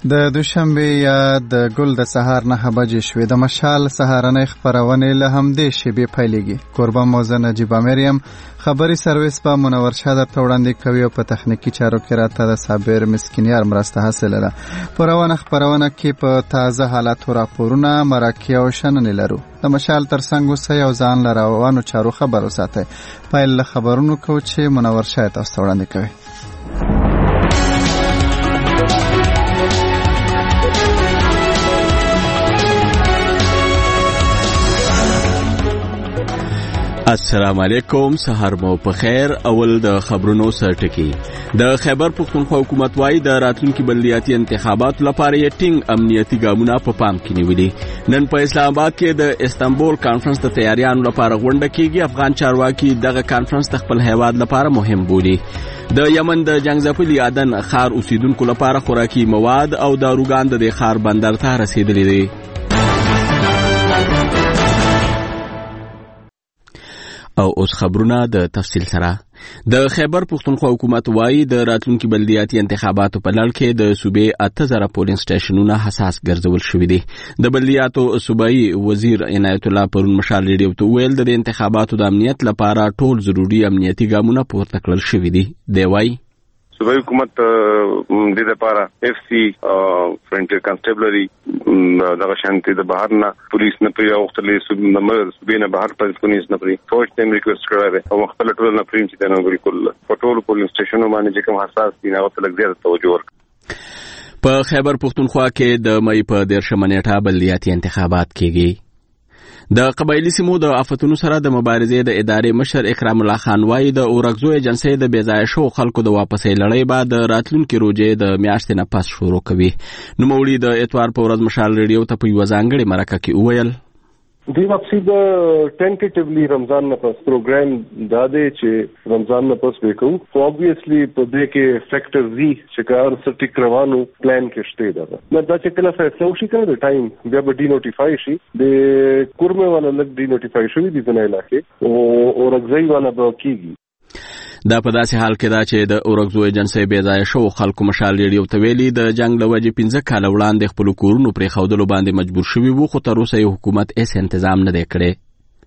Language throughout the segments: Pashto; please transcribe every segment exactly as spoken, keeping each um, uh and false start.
د دوشنبه یا د ګل د سهار نه بجې شوې. د مشال سهارنۍ خپرونې له همدې شیبې پیلېږي. کوربه موزه نجیبه مریم خبري سرویس په منور شاه درته وړاندې کوي او په تخنیکي چارو کې راته د صابر مسکینیار مرسته حاصله ده. په روانه خپرونه کې په تازه حالاتو راپورونه، مرکې او شننې لرو. د مشال ترڅنګ اوسئ او ځان له روانو چارو خبر وساتئ. پیل له خبرونو کوو چې منور شاه تاسو ته وړاندې کوي. السلام علیکم، سحر مو په خیر. اول د خبرونو سرټکی. د خیبر پختونخوا حکومت وايي د راتلونکي بلدیاتي انتخاباتو لپاره یې ټینګ امنیتي ګامونه په پام کې نیولي. نن په اسلام آباد کې د استانبول کانفرنس د تیاریانو لپاره غونډه کیږي. افغان چارواکي دغه کانفرنس د خپل هیواد لپاره مهم بولي. د یمن د جنگزپلي عدن ښار اوسیدونکو لپاره خوراکي مواد او داروګان د دې ښار بندر ته رسیدلي دي. او اوس خبرونه د تفصیل سره. د خیبر پختونخوا حکومت وايي د راتلونکي بلدیاتي انتخاباتو په لړ کې د صوبې اته زره پولینګ سټیشنونه حساس ګرځول شوي دي. د بلدیاتو صوبایي وزیر عنایت الله پرون مشال ریډیو ته ویل د انتخاباتو د امنیت لپاره ټول ضروري امنیتي ګامونه پورته کړل شوي دي. دی وايي صوبایي حکومت د لپاره اف سی فرنټیر کانسټیبلری دغه شانتي د بهر نه پولیس نه پری اوختلې صوبې نه بهر پولیس نه پری فوج ټیم ریکوست کړی او مختلف ټول نه پری چې دا بالکل په ټول پولیس سټیشنونو باندې چې کوم حساس دي هغه ته لږ زیات توجه ورکړي. په خیبر پختونخوا کې د مې په دیرشمه نیټه بلدیاتي انتخابات کېږي. د قبایلی سیمو د آفتونو سره د مبارزې د ادارې مشر اکرام الله خان وايي د اورګزو ایجنسۍ د بېځایه شوو خلکو د واپسۍ لړۍ به د راتلونکي روژې د میاشتې نه پس شروع کوي. نوموړي د اتوار په ورځ مشال ریډیو ته په یوه ځانګړې مرکه کې وویل دی واپسی د ټینټیټیولی رمضان نه پس پروګرام دا دی چې رمضان نه پس وکړو. خو obviously په دې کې فیکټر وی چې کار سټیک روانو پلان کې شته ده. نو دا چې کله فیصله وشي کړه د ټایم بیا به ډی نوټیفای شي. د کورمه والا لګ ډی نوټیفای شوی دي د نه علاقې او اورګزای والا به کیږي. دا په داسې حال کې دا چې د اورګزو ایجنسۍ بېځایه شوو خلکو مشال ریډیو ته ویلي د جنګ له وجې پنځه کاله وړاندې خپلو کورونو پرېښودلو باندې مجبور شوي وو، خو تر اوسه یې حکومت هېڅ انتظام نه دی کړی.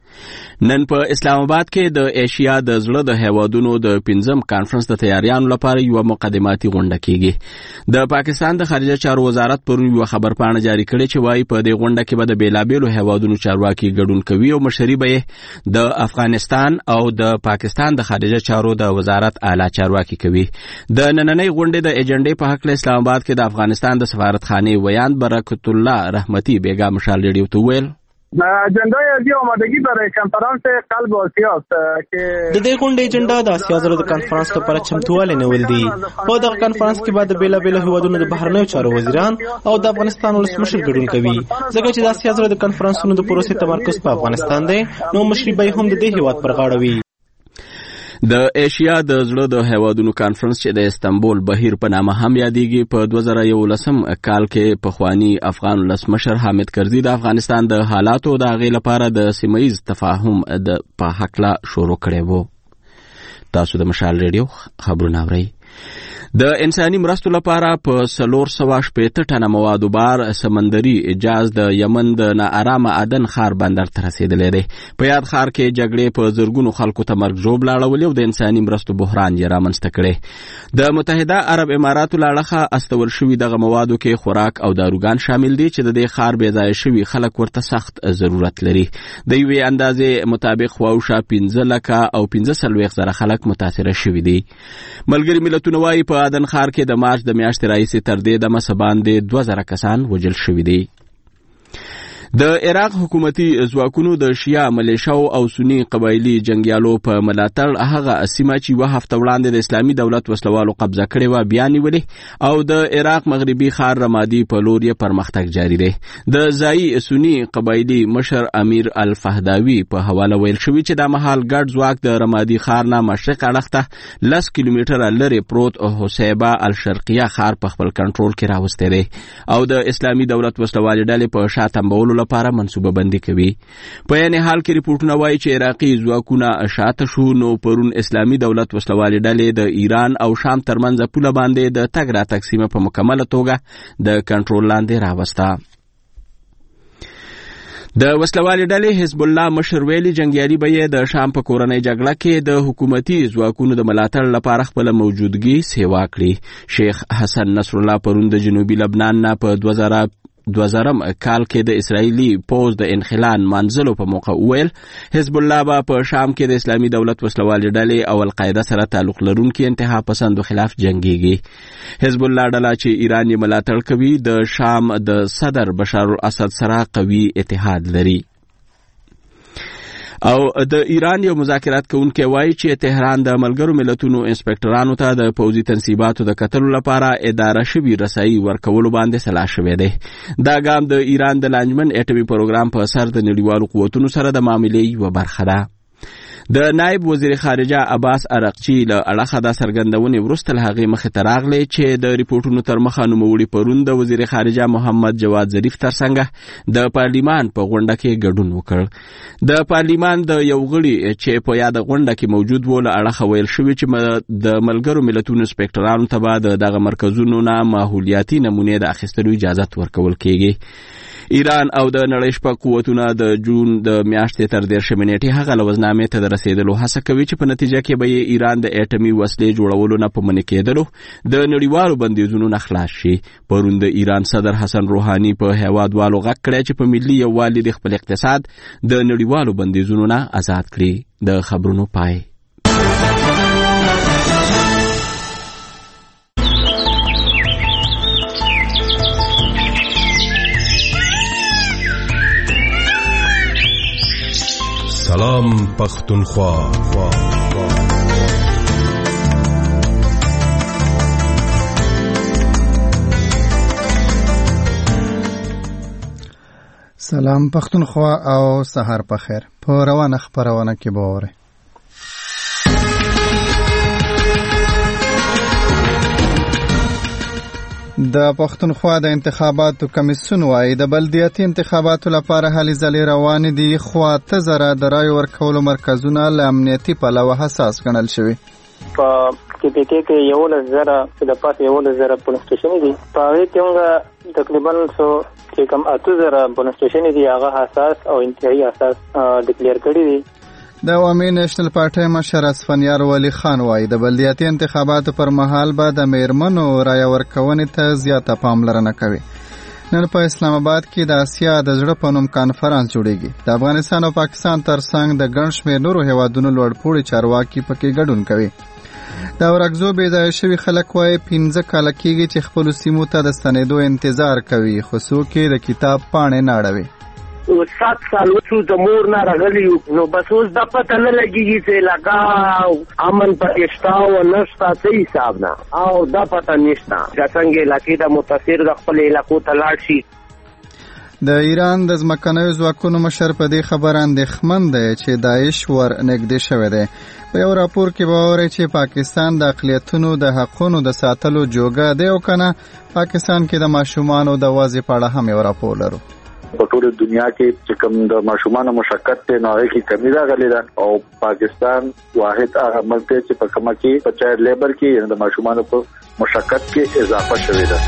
نن په اسلام آباد کې د ایشیا د زړه د هیوادونو د پنځم کانفرنس د تیاریانو لپاره یوه مقدماتي غونډه کیږي. د پاکستان د خارجه چارو وزارت پرون یوه خبرپاڼه جاری کړې چې وایي په دې غونډه کې به د بېلابېلو هیوادونو چارواکي ګډون کوي او مشري به یې د افغانستان او د پاکستان د خارجه چارو د وزارت اعلی چارواکي کوي. د نننۍ غونډې د ایجنډې په هکله اسلام آباد کې د افغانستان د سفارتخانې ویاند برکت الله رحمتي بیگا مشال ریډیو ته وویل اجنډای ازیا آمادگی برای کنفرانس قلب آسیا است که د دې غونډې اجنډا د آسیا زړه د کنفرانس لپاره چمتووالی نیول دي. په دغه کنفرانس کې به د بیلابېلو هیوادونو د بهرنیو چارو وزیران او د افغانستان ولسمشر ګډون کوي. ځکه چې د آسیا زړه د کنفرانسونو د پروسې تمرکز په افغانستان دی، نو مشري به هم د دې هیواد پر غاړه وي. د ایشیا د زړه د هیوادونو کانفرنس چې د استانبول بهیر په نامه هم یادېږي په دوه زره یولسم کال کې پخواني افغان ولسمشر حامد کرزي د افغانستان د حالاتو د هغې لپاره د سیمه ییز تفاهم د په هکله شروع کړی و. تاسو د مشال ریډیو خبرونه اورئ. د انساني مرستو لپاره په څلور سوه شپېته ټنه موادو بار سمندري جاز د یمن د ناارامه عدن ښار بندر ته رسېدلی دی. په یاد ښار کې جګړې په زرګونو خلکو ته مرګ ژوبله اړولې او د انساني مرستو بحران یې رامنځته کړی. د متحده عرب اماراتو له اړخه استول شوي دغه موادو کې خوراک او داروګان شامل دي چې د دې ښار بېځایه شوي خلک ورته سخت ضرورت لري. د یوې اندازې مطابق خواوشا پنځه لکه او پنځه څلوېښت زره خلک متاثره شوي دي. ملګري ملتونه وايي په عدن ښار کې د مارچ د میاشتې راهیسې تر دې دمه څه باندې دوه زره کسان وژل شوي دي. د عراق حکومتي ځواکونو د شیعه ملیشاو او سني قبایلي جنګیالو په ملاتړ هغه سیمه چې یوه هفته وړاندې د اسلامي دولت وسلوالو قبضه کړې وه بیا نیولې او د عراق مغربي ښار رمادي په لور یې پرمختګ جاري دی. د ځایي سني قبایلي مشر امیر الفهداوي په حواله ویل شوي چې دا مهال ګډ ځواک د رمادي ښار نه مشرق اړخ ته لس کیلومتره لرې پروت حسیبه الشرقیه ښار په خپل کنټرول کې راوستی دی او د اسلامي دولت وسلوالې ډلې په شا تمبولو لپاره منصوبه بندي کوي. په یعنی حال کې ریپورتونه وایي چې عراقي ځواکونه شاته شو نو پرون اسلامي دولت وسلوالې ډلې د ایران او شام ترمنځ پوله باندې د تګ راتګ سیمه په مکمله توګه د کنټرول لاندې راوسته. د وسلوالې ډلې حزب الله مشر ویلي جنګیالي به یې د شام په کورنۍ جګړه کې د حکومتي ځواکونو د ملاتړ لپاره خپله موجودګي سیوا کړي. شیخ حسن نصر الله پرون د جنوبي لبنان نه په دوه زره دوه زرم کال کې د اسرائیلي پوځ د انخلان منځلو په موقع وویل حزب الله به په شام کې د اسلامي دولت وسلوالې ډلې او القاعده سره تعلق لرونکي انتها پسندو خلاف جنګیږي. حزب الله ډله چې ایران یې ملاتړ کوي د شام د صدر بشار الاسد سره قوي اتحاد لري. او د ایران یو مذاکرات کوونکی وایي چې تهران د ملګرو ملتونو انسپکټرانو ته د پوځي تنصیباتو د کتلو لپاره اداره شوي رسایي ورکولو باندې سلا شوی دی. دا ګام د ایران د لانجمن اټومي پروګرام په سر د نړیوالو قوتونو سره د معاملې یوه برخه ده. د نائب وزیر خارجه عباس ارغچی له اړخه د څرګندونې وروسته له هغې مخې ته راغلی چې د ریپورټونو تر مخه نوموړي پرون د وزیر خارجه محمد جواد ظریف ترڅنګه د پارلیمان په غونډه کې ګډون وکړ. د پارلیمان د یو غړي چې په یاده غونډه کې موجود و له اړخه ویل شوي چې د ملګرو ملتونو انسپکټرانو ته به د دغه مرکزونو نه ماحولیاتي نمونې د اخیستلو اجازت ورکول کیږي. ایران او د نړۍ شپږ قوتونه د جون د میاشتې تر دېرشمې نیټې هغه لوزنامې ته د رسېدلو هڅه کوي چې په نتیجه کې به یې ایران د اټومي وسلې جوړولو نه په منع کېدلو د نړیوالو بندیزونو نه خلاص شي. پرون د ایران صدر حسن روحاني په هیوادوالو غږ کړی چې په ملي یووالي د خپل اقتصاد د نړیوالو بندیزونو نه آزاد کړي. د خبرونو پای. سلام پختونخوا. سلام پختونخوا او سهار په خیر. په روانه خبرونه کې به وره د پښتونخوا د انتخاباتو کمیسیون وايي د بلدیاتي انتخاباتو لپاره هلې ځلې روانې دي خو اته زره د رایو ورکولو مرکزونه له امنیتي پلوه حساس ګڼل شوي. په کې پکې کې یولس زره د پاسه یولس زره پولیس سټیشن دي په هغې کې موږ تقریبا څو چې کوم اته زره پولیس سټیشن دي هغه حساس او انتهایی حساس ډیکلیئر کړي دي. د عوامي نېشنل پارټۍ مشر اسفندیار ولی خان وایي د بلدیاتي انتخاباتو پر مهال به د میرمنو رایه ورکونې ته زیاته پاملرنه کوي. نن په اسلام آباد کې د اسیا د زړه په نوم کانفرنس جوړیږي. د افغانستان او پاکستان ترڅنګ د ګڼ شمېر نورو هیوادونو لوړپوړي چارواکي پکې ګډون کوي. د ورکزو بېځایه شوي خلک وایي پنځه کاله کېږي چې خپلو سیمو ته د ستنېدو انتظار کوي خو څوک یې د کتاب پاڼې نه اړوي. سات سال وشو د مور نه راغلی نو بس اوس دا پته نه لګېږي چې علاقه امن پکې شته او نشته څه حساب نه او دا پته نشته چې څنګه علاقې د متاثر د خپل علاقو ته لاړ شي. د ایران د ځمکنیو ځواکونو مشر په دې خبره اندېښمن دی چې داعش ور نږدې شوی دی. په یو راپور کې به واورئ چې پاکستان د اقلیتونو د حقونو د ساتلو جوګه دی او که نه پاکستان کې د ماشومانو د وضع په اړه هم یو راپور لرو. په ټول دنیا کې چې کوم د ماشومانو مشقت ته نوې کې کمی راغلی ده او پاکستان واحد هغه ملک چې په کومه کې په چایلډ لیبر کې د ماشومانو په مشقت کې اضافه شوې ده.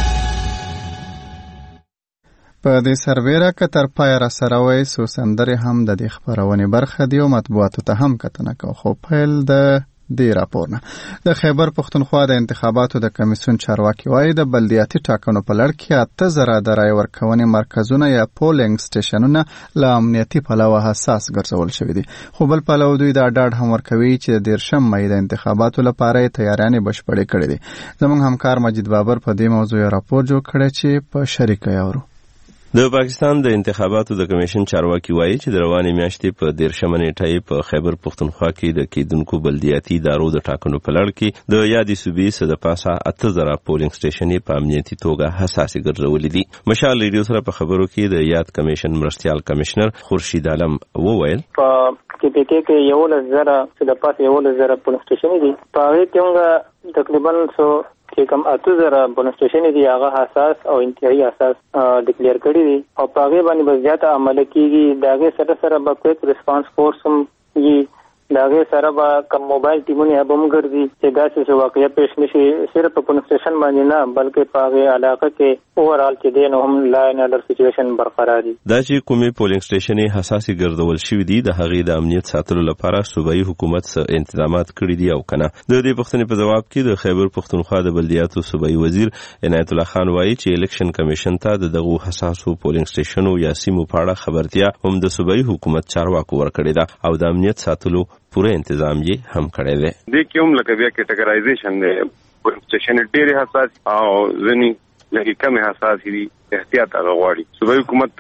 په دې سربیره که تر پای را سره وای سو سندرې هم د دې خبرونې برخه دی او مطبوعاتو ته هم کتنه کو. خو پیل د دې راپور نه د خیبر پښتونخوا د انتخاباتو د کمیسیون چارواکي وایي د بلدیاتي ټاکنو په لړ کې اته زره د رایې ورکونې مرکزونه یا پولینګ سټیشنونه له امنیتي پلوه حساس ګرځول شوي دي. خو بل پلو دوی دا ډاډ هم ورکوي چې د دېرشم مۍ د انتخاباتو لپاره یې تیاریانې بشپړې کړې دي. زموږ همکار مجید بابر په دې موضوع یو راپور جوړ کړی چې په شریکه یې اورو. د پاکستان د انتخاباتو د کمیشن چارواکي وایي چې د روانې میاشتې په دېرشمه نیټه په خیبر پښتونخوا کې د کېدونکو بلدیاتي ادارو د ټاکنو په لړ کې د یادې صوبې څخه د پاسه اته زره پولینګ سټیشنې په امنیتي توګه حساسې ګرځولې دي. مشال ریډیو سره په خبرو کې د یاد کمیشن مرستیال کمشنر خورشید عالم وویل په کې پکې کې یولس زره د پاسه یولس زره پولینګ سټیشن دي په هغې کې موږ تقریبا څو چې کوم اته زره پولیس سټیشن دي هغه حساس او انتهایی حساس ډیکلیئر کړی دي او په هغه باندې به زیاته عمل کیږي. داغه سره سره به کویک ریسپانس فورس هم یي داغه سره به کوم موبایل ټیمونه به هم ګرځي چې داسې څه واقعیا پېښ نشي صرف په پولیس سټیشن باندې نه بلکې په هغه علاقه کې اوورال کې دین هم لا ان اډر سچويشن برقرار دي. دا چې کومې پولینګ سټیشنې حساسي ګرځول شوې دي د هغې د امنیت ساتلو لپاره صوبایي حکومت څه تنظیمات کړي دي او کنه. د دې پوښتنې په جواب کې د خیبر پښتونخوا د بلدیاتو صوبایي وزیر عنایت الله خان وایي چې الیکشن کمیشن ته د دغو حساسو پولینګ سټیشنونو یا سیمو په اړه خبرتیا هم د صوبایي حکومت چارواکو ورکړې ده او د امنیت ساتلو پوره تنظیم یې هم کړی دی. د کوم لکه بیا کټګورایزیشن دی پولینګ سټیشن ډېر حساس او ځنی لکه کم حساس دي احتیاط غواړي. صوبایي حکومت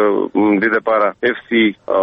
د لپاره اف سی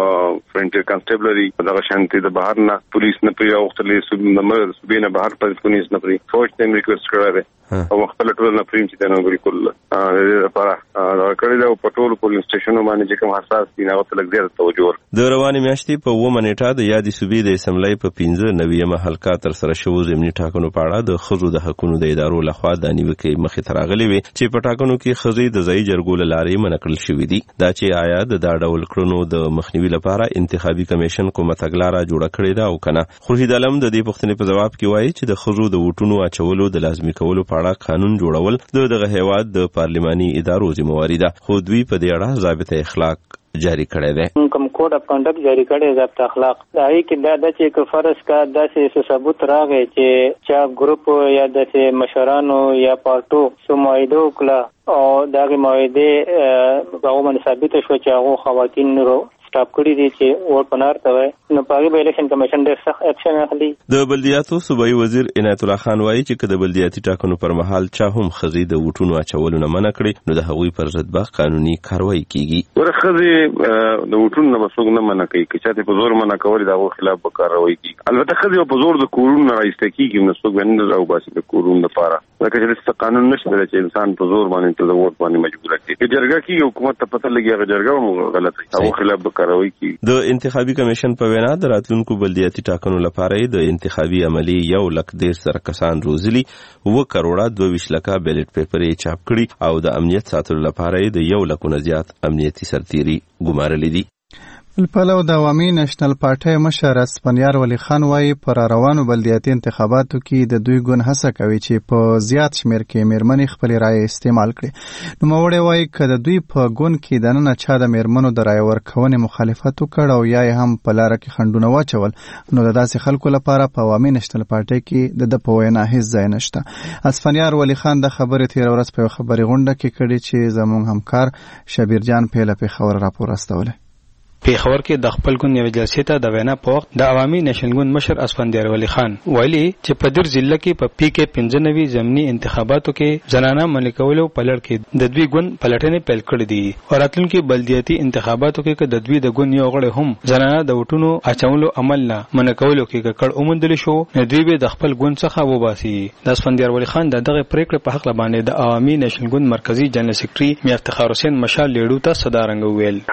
فرنټیر کانسټیبلری دغه شانتي د بهر نه پولیس نه پری اوختلې صوبې نه بهر پولیس پولیس نه پری فوج ته ریکوست کړی او خپل ټول نه پریم چې دا بالکل د لپاره کړی دا په ټول پولیس سټیشنونو باندې چې کوم حساس دي هغه ته لږ ډیر توجه. د روانې میاشتې په اوومه نیټه د یادې صوبې د اسمبلی په پنځه نویمه حلقه تر سره شوو ضمني ټاکنو په اړه د ښځو د حقونو د ادارو لخوا د نیوکې مخې ته راغلې وې چې په ټاکنو کې ښځې د ځایي جرګو له لارې منع کړل شوې دي. دا چې آیا د دا ډول کړنو د مخنیوي لپاره انتخابي کمیشن کومه تګلاره جوړه کړې ده او کنه. خورشید عالم د دې پوښتنې په جواب کې وایي چې د ښځو د ووټونو اچولو د لازمي کولو په اړه قانون جوړول د دغه هیواد د پارلماني ادارو ذمہواری ده خو دوی په دې اړه ضابطه اخلاق جاری کړی دی. کوم کوډ اف کنډکټ جاری کړی ضابطه اخلاق دا هي کې دا د چې فرض کا داسې ثبوت راغی چې چا ګروپ یا د مشرانو یا پارټو سمایدو کلا او دغه موعده هغه باندې ثابت شو چې هغه خواتین نو سټاپ کړی دي چې ووټ پنار ته وای نو په هغه الیکشن کمیشن ډېر سخت اکشن اخلي. د بلدیاتو صوبایي وزیر عنایت الله خان وایي چې کله بلدیاتي ټاکنو پر مهال چا هم خزي د ووټونو اچولو نه منع کړي نو د هغوی پر ضد به قانوني کاروایی کیږي. ورخزي د ووټونو نه مسوګ نه منع کوي چې ته په زور منع کول دا خلاف به کاروایی کیږي. البته خزي په زور د کورون نه راځي کیږي نو څوک باندې راو باسي د کورون لپاره لکه چې قانون نشته چې انسان په زور باندې ته د ووټ باندې مجبور کړي. جرګه کې حکومت ته پته لګي هغه جرګه مو غلطه او خلاف به کاروایی کیږي. د انتخابي کمیشن په وینا د راتلونکو بلدیاتي ټاکنو لپاره د انتخابي عملي یو لک دېرش زره کسان روزلي اوه کروړه دوه ویشت لکه بیلټ پیپر یې چاپ کړي او د امنیت ساتلو لپاره د یو لکونه زیات امنیتي سرتیري ګمارلي دي. بلپلو د عوامي نېشنل پارټۍ مشر اسفندیار ولی خان وایي پر روانو بلدیاتي انتخاباتو کې د دوی ګوند هڅه کوي چې په زیات شمیر کې میرمنې خپل رائے استعمال کړي. نوموړی وایي که د دوی په ګوند کې دننه چا د میرمنو د رائے ورکونې مخالفت وکړ او یا یې هم په لاره کې خنډونه واچول نو د داسې خلکو لپاره په عوامي نېشنل پارټۍ کې د ده په وینا هیڅ ځای نشته. اسفندیار ولی خان د خبرې تېره ورځ په یوه خبري غونډه کې کړې چې زموږ همکار شبیر جان پیله پېښور راپور استولی. پیښور کې د خپل ګوند یو جلسې ته د وینا په وخت د عوامي نېشنل ګوند مشر اسفندیار ولی خان ویلي چې په در ضلع کې په پی کې پنځه نوي ضمني انتخاباتو کې زنانه منع کولو په لړ کې د دوی ګوند پلټنې پیل کړې دي او راتلونکي بلدیاتي انتخاباتو کې د دوی د ګوند یو غړی هم زنانه د وټونو اچولو عمل نه منع کولو کې کړ اومندل شو نو دوی به د خپل ګوند څخه وباسي. د اسفندیار ولی خان د دغه پریکړې په حق باندې د عوامي نېشنل ګوند مرکزی جنرال سیکریټري میر افتخار حسین مشال لیډو ته صدارنګ ویل.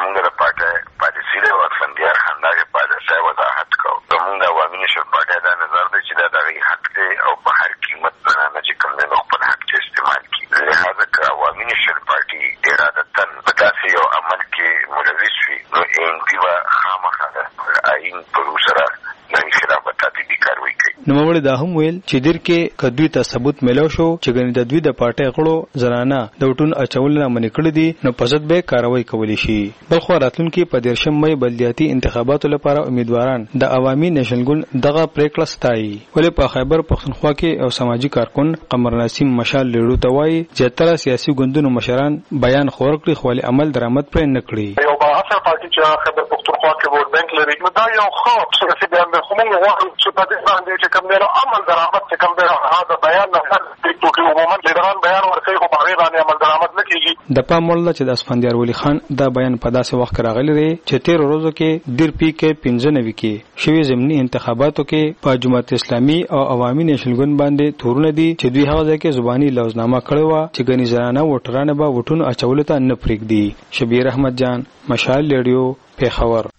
نوموړي دا هم ویل چې دیر کې کدوی ته ثبوت ملو شو چې ګنې د دوی د پارټۍ غړو زنانه د وټون اچول نه منع کړی دي نو په ضد به کاروایی کولی شي. بل خو راتلونکي په دیرشم مې بلدیاتي انتخاباتو لپاره امیدواران د عوامي نېشنل ګوند دغه پریکړه ستایي. ولې په خیبر پښتونخوا کې او سماجی کارکون قمر نسیم مشال لیډو ته وایي چې تر سیاسي ګوندونو مشران بیان خور کړی خو عمل درآمد پرې نه کړی. یو با اصل پارټي چې خیبر پښتونخوا کې ووټ بانک لري نو دا یو خو څه بیان به کومه وایي چې په دې باندې کوم نه عمل درآمد چې کوم دی هغه بیان نه کوي چې عموما لیډران بیان ورکوي خو په هغه باندې عمل درآمد نه کیږي. د پام وړ چې د اسفندیار ولی خان دا بیان په داسې وخت کې راغلی دی چې تیر ورځو کې ډیر پی کې پنځه نوي کې شوي ضمني انتخاباتو کې په جماعت اسلامي او عوامي نېشنل ګوند باندې تورونه دي چې دوی هغه ځای کې زبانی لوزنامه کړی و چې ګنې زنانه وټرانه به وټونو اچولو ته نه پرېږدي. شبیر احمد جان مشال لیډیو پیښور.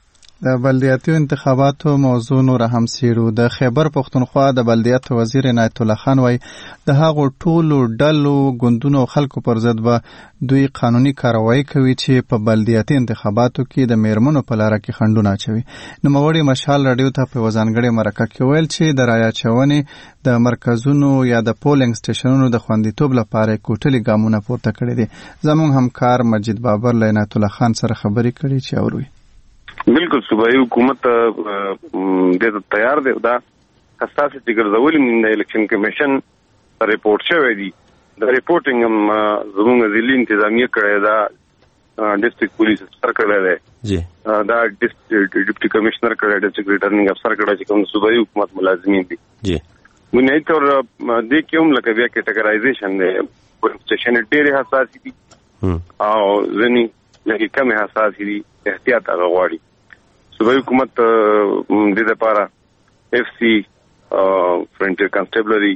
د بلدیاتي انتخاباتو موضوع نور هم سیرو. د خیبر پښتونخوا د بلدیات وزیر عنایت الله خان وایي د هغو ټولو ډلو ګوندونو او خلکو پر ضد به دوی قانوني کاروایی کوي چې په بلدیاتي انتخاباتو کې د میرمنو په لاره کې خنډونه اچوي. نوموړي مشال راډیو ته په ځانګړې مرکه کې ویل چې د رایه اچونې د مرکزونو یا د پولینګ سټیشنونو د خوندیتوب لپاره کوټلي ګامونه پورته کړي دي. زموږ همکار مجید بابر له عنایت الله خان سره خبرې کړي چې اوري. بالکل صوبایي حکومت د تیار دی دا حساس چې ګرځولې من الیکشن کمیشن ریپورت شوی دی. د ریپورټینګ هم زموږ ضلعي انتظامیه کړی دا ډیسټریکټ پولیس افسر کړی دی جی دا ډیپټي کمشنر کړی ډیسټریکټ ریټرنینګ افسر کړی چې کوم صوبایي حکومت ملازمین دي جی ونې تر دې کې هم لکه بیا کیټګرایزیشن دی سټیشن ډېر حساس دي او ځنی لکه کم حساس دي احتیاط هغه غواړي. صوبایي حکومت د لپاره اف سی فرنټیر کانسټیبلری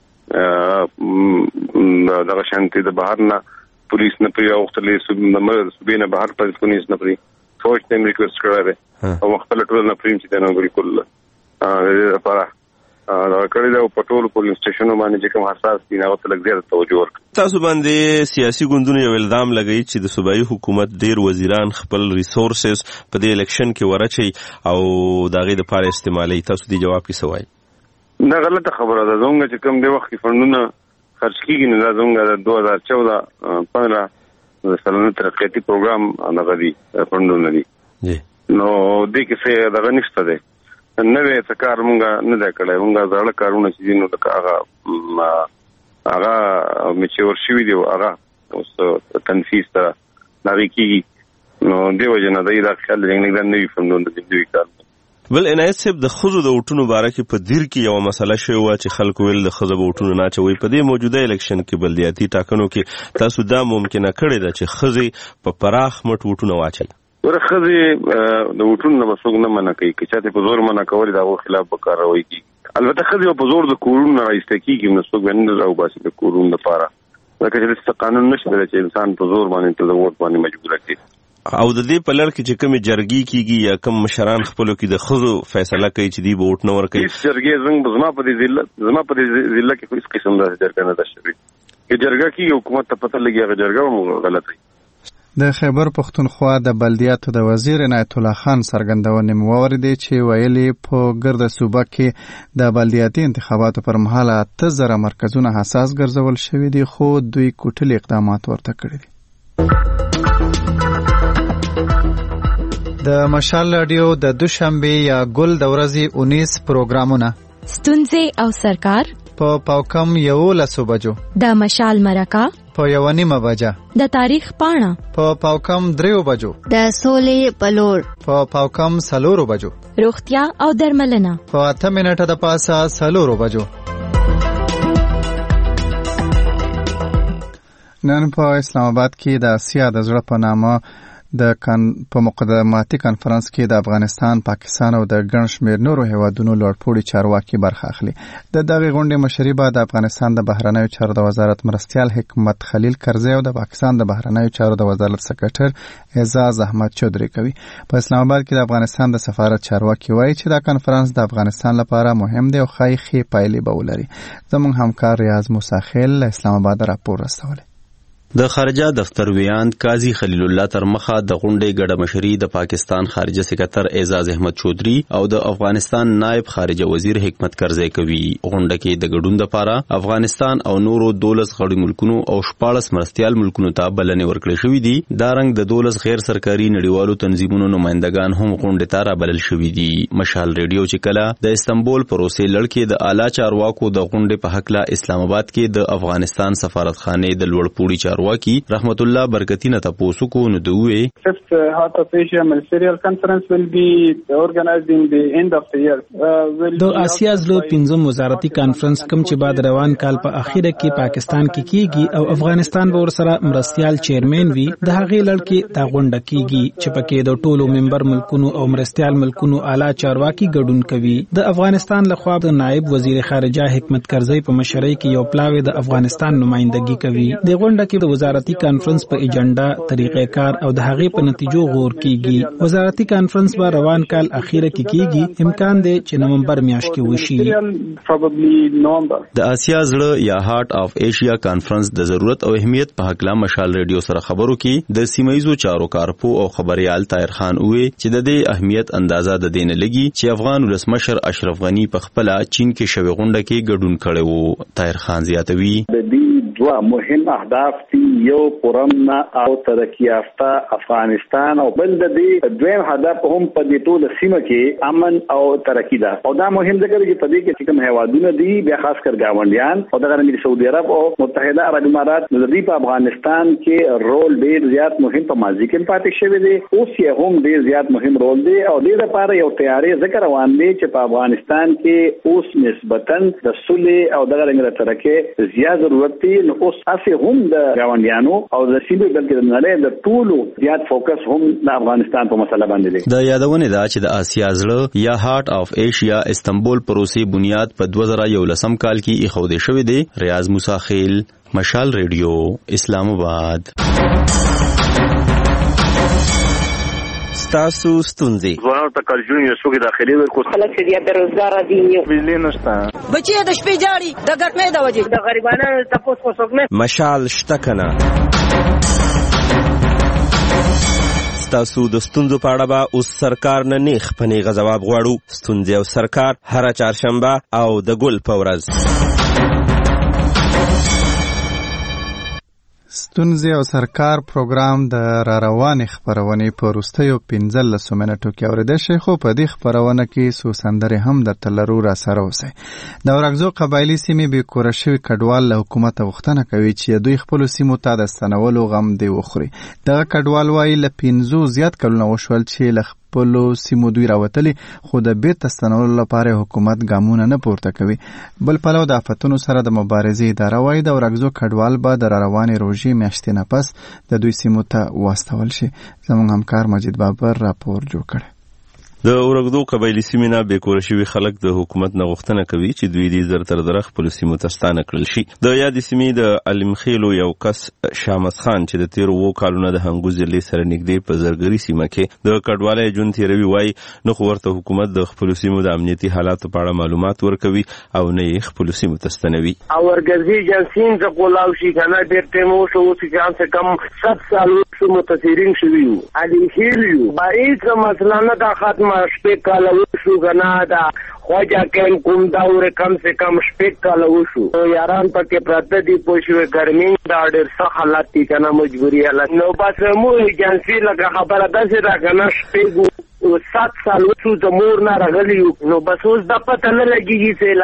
دغه شانتي د بهر نه پولیس نه پری اوختلې صوبې نه بهر پولیس پولیس نه پری فوج ته ریکوست کړی او خپل ټول نه پریم چې دا بالکل د لپاره دا کړی دا په ټول پولیس سټیشنونو باندې چې کوم حساس دي هغه ته لږ زیات توجه ورکړي. تاسو باندې سیاسي ګوندونو یو الزام لګوي چې د صوبایي حکومت ډیر وزیران خپل ریسورسز په دې الیکشن کې ورچي او د هغې دپاره استعمالوي. تاسو دې جواب کې څه وایي؟ دا غلطه خبره ده. زموږ چې کوم دې وخت کې فنډونه خرڅ کېږي نو دا زموږ د دوه هزار چودہ پندرہ د سلنه ترقیاتي پروګرام هغه دي فنډونه دي نو دې کې څه دغه نشته دی. نوې څه کار مونږ نه دی کړی. مونږ زاړه کارونه چې دي نو لکه هغه هغه میچور شوي دي او هغه اوس تنفیذ ته هغې کېږي نو دې وجې نه دی دا خیال دی دا نوي فنډونه دي نوي کار. بل عنایت صاحب د ښځو د ووټونو باره کې په دیر کې یوه مسله شوې وه چې خلکو ویل د ښځو به ووټونه نه اچوئ. په دې موجوده الیکشن کې بلدیاتي ټاکنو کې تاسو دا ممکنه کړې ده چې ښځې په پراخ مټ ووټونه واچوي؟ ګوره ښځې د ووټونو نه به څوک نه منع کوي. که چاته په زور منع کول د هغو خلاف به کاروایی کېږي. البته ښځې به په زور د کورونو نه رایسته کېږي نو څوک به نه راوباسي د کورونو لپاره ځکه چې داسې قانون نشته دی چې انسان په زور باندې ته د ووټ باندې مجبوره کړي. او د دې په لړ کې چې کومې جرګې کېږي یا کوم مشران خپلو کې د ښځو فیصله کوي چې دوی به ووټ نه ورکوي؟ هېڅ جرګې زما په دې ضلع زما په دې ضلع کې هېڅ قسم داسې جرګه نه ده شوې. که جرګه کېږي حکومت ته پته لګي هغه جرګه هم غلطه وي. د خیبر پښتونخوا د بلدیاتو د وزیر عنایت الله خان څرګندونې مو واورېدې چې ویلي په ګرده صوبه کې د بلدیاتي انتخاباتو پر مهال اته زره مرکزونه حساس ګرځول شوي دي خو دوی کوټلي اقدامات ورته کړي دي. د مشال راډیو د دوشنبې یا ګل د ورځې اونیس پروګرامونه ستونزې او سرکار په پاوکم یولسو بجو د مشال مرکه په یوه نیمه بجه د تاریخ پاڼه په پاوکم دریو بجو د سولې پلور په پاوکم سلورو بجو روغتیا او درملنه په اته منټه د پاسه سلورو بجو. نن په اسلام آباد کې د اسیا د زړه په نامه د کان په مقدماتي کانفرنس کې د افغانستان، پاکستان او د ګڼ شمېر نورو هیوادونو لوړپوړي چارواکي برخه اخلي. د دغې غونډې مشري به د افغانستان د بهرنیو چارو د وزارت مرستیال حکمت خلیل کرزی او د پاکستان د بهرنیو چارو د وزارت سکرټر اعزاز احمد چودري کوي. په اسلام آباد کې د افغانستان د سفارت چارواکي وایي چې دا کانفرنس د افغانستان لپاره مهم دی او ښایي ښې پایلې به ولري. زموږ همکار ریاض موسیخیل له اسلام آباد راپور راستولی. د خارجه دفتر ویاند قاضي خلیل الله تر مخه د غونډې ګډه مشري د پاکستان خارجه سکرټر اعزاز احمد چودري او د افغانستان نائب خارجه وزیر حکمت کرزی کوي. غونډه کې د ګډون لپاره افغانستان او نورو دولس غړي ملکونو او شپاړس مرستیال ملکونو ته بلنې ورکړې شوې دي. دا رنګ د دولس غیر سرکاري نړیوالو تنظیمونو نمائندگان هم غونډې ته رابلل شوي دي. مشال ریډیو چې کله د استنبول پروسې لړ کې د اعلی چارواکو د غونډې په هکله اسلام آباد کې د افغانستان سفارتخانه د لوړپوړي چارواکي رحمت الله برکتی نه تاسو کو نو دوی fifth Heart of Asia Ministerial Conference will be organized in the end of the year. د آسیا زلو پنځم وزارتي کانفرنس کوم چې بعد روان کال په اخیره کې پاکستان کې کیږي او افغانستان به ورسره مرستيال چیرمن وي د هغې لړ کې دا غونډه کیږي چې پکې د ټولو ممبر ملکونو او مرستيال ملکونو اعلی چارواکي ګډون کوي. د افغانستان لخوا د نائب وزیر خارجه حکمت کرزی په مشرۍ کې یو پلاوی د افغانستان نمائندګي کوي. د غونډه کې د د وزارتي کانفرنس په ایجنډا، طریقې کار او د هغې په نتیجو غور کیږي. وزارتي کانفرنس به روان کال اخیره کې کیږي. امکان دی چې نومبر میاشت کې وشي. د آسیا زړه یا هارت اف ایشیا کانفرنس د ضرورت او اهمیت په حق لا مشال ریډیو سره خبرو کې د سیمایزو چارو کارپو او خبريال طاهر خان وی چې د دې اهمیت اندازه د دین لګي چې افغان ولسمشر اشرف غنی په خپل چین کې شوی غونډه کې ګډون کړي وو. طاهر خان زیاتوي د دې دوه مهم اهداف دي، یو پرمن او ترقی یافته افغانستان او بل د دې دویم هدف هم په دې ټول سیمه کې امن او ترقی ده. او دا مهم ځکه چې په دې کې کوم هیوادونه دي بیا خاص کر گاونډیان او دغه د سعودي عرب او متحده عرب امارات د دې په افغانستان کې رول ډیر زیات مهم په ماضي کې پاتې شوی دی، اوس یې هم ډیر زیات مهم رول دی او دې لپاره یو تیاری ذکر روان دی چې په افغانستان کې اوس نسبتاً د صلح او دغه رنګ ترقی زیات ضرورت دی. نو اوس اسه هم د گاونډیانو او د سیمې بلکې د نړۍ د ټولو زیات فوکس هم د افغانستان په مسله باندې دی. د یادونه ده چې د آسیا زړه یا هارت اف ایشیا استنبول پروسې بنیاد په دوه زره یولسم کال کې ایښودل شوې دی. ریاض موسی خیل، مشال ریډیو، اسلام آباد. تاسو ستونزې ځوانانو ته کالجونو یو څوک داخلي ورکو خلک چې د روزګار دي، بجلی نشته، بچي د شپې جاړي د ګټنې د وجې د غریبانو تاسو کو څوک نه مشال شته کنه. تاسو د ستونزو په اړه به اوس سرکار نه نیخ په نیغه ځواب غواړو. ستونزې او سرکار هره چهارشنبه او د ګل په ورځ. ستونزې او سرکار پروګرام د را روانې خبرونې په وروستیو پنځلسو منټو کې اورېدی شئ، خو په دې خبرونه کې څو سندرې هم درته لرو. راسره اوسئ. د اورکزو قبایلي سیمې بې کوره شوي کډوال له حکومته غوښتنه کوي چې دوی خپلو سیمو ته د ستنولو غم دې وخوري. دغه کډوال وایي له پنځو زیات کلونه وشول چې له خپلو سیمو دوی راوتلي، خو د بیرته ستنولو لپاره حکومت ګامونه نه پورته کوي. بل پلو د آفتونو سره د مبارزې اداره وایي د اورکزو کډوال به د را روانې روژې میاشتې نه پس د دوی سیمو ته واستول شي. زموږ همکار مجید بابر راپور جوړ کړی. د اورکزو قبایلي سیمې نه بې کوره شوي خلک د حکومت نه غوښتنه کوي چې دوی دې زر تر زره خپلو سیمو ته ستانه کړل شي. د یادې سیمې د علمخیلو یو کس شامس خان چې د تیرو اوو کالونو د هنګو ضلعې سره نږدې په زرګري سیمه کې د کډوالۍ ژوند تېروي وایي نه خو ورته حکومت د خپلو سیمو د امنیتي حالاتو په اړه معلومات ورکوي او نه یې خپلو سیمو ته ستنوي. اورګزي جنسین څه کولاو شي کنه ډېر ټیم وشو چې کم څه کم سب سال وشو متاثرین شوي وو. علمخیلو باید مثلا نه دا ختمه شپې کاله وشو کنه دا خواجه کم کوم دور کم سے کم شپږ کاله وشو. یاران پکې پراته دي پوه شوې ګرمي دا ډېر سخت حالات دي کنه مجبوري حالت. نو بس مو ایجنسي لکه خبره داسې ده کنه شپږ سات سال وشو د مور نه راغلي نو بس اوس دا پته نه لګېږي چې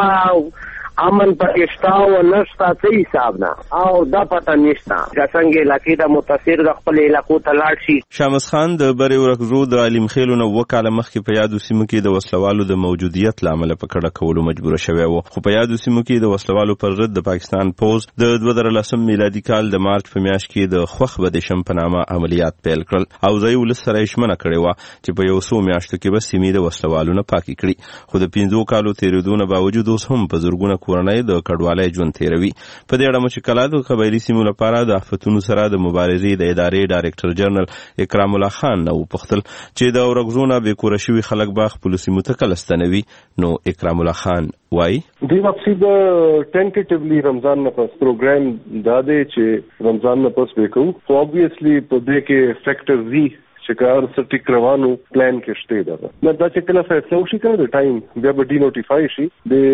لکه امن پکشتا و نشتا صحیح حساب نه او دا پته نشته چې څنګه علاقې د متاثر د خپل علاقو ته لاړ شي. شامس خان د بری اورکزو د علمخیلو نه اووه کاله مخکې په یادو سیمو کې د وسلوالو د موجودیت له امله په کډه کولو مجبوره شوی و، خو په یادو سیمو کې د وسلوالو پر ضد د پاکستان پوځ د دوه زره لسم میلادي کال د مارچ په میاشت کې د خوخ بدشم په نامه عملیات پیل کړل او ځای ولس سره یې ژمنه کړې وه چې په یو څو میاشتو کې به سیمې د وسلوالو نه پاکې کړي. خو د پنځو کالو تېرېدو نه باوجود اوس هم په زرګونه کورنۍ د کډوالۍ ژوند تېروي. په دې اړه مو چې کله د قبایلي سیمو لپاره د آفتونو سره د مبارزې د ادارې ډایرکټر جنرال اکرام الله خان نه وپوښتل چې د اورکزو نه بې کوره شوي خلک به خپلو سیمو ته کله ستنوي. نو اکرام الله خان وایي دوی واپسي د ټینټیټیولی رمضان نه پس پروګرام دا دی چې رمضان نه پس وکړو. خو obviously په دې کې فیکټر وی چې کار سټیک روانو پلان کې شته ده. نو دا چې کله فیصله وشي کنه د ټایم بیا به ډی نوټیفای شي.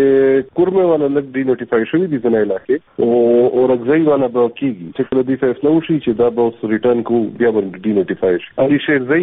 د کورمه والا لګ ډی نوټیفای شوی دي ځنه علاقې او اورګزي والا به کیږي چې کله دې فیصله وشي چې دا به اوس ریټرن کو بیا به ډی نوټیفای شي. علي شیرزئی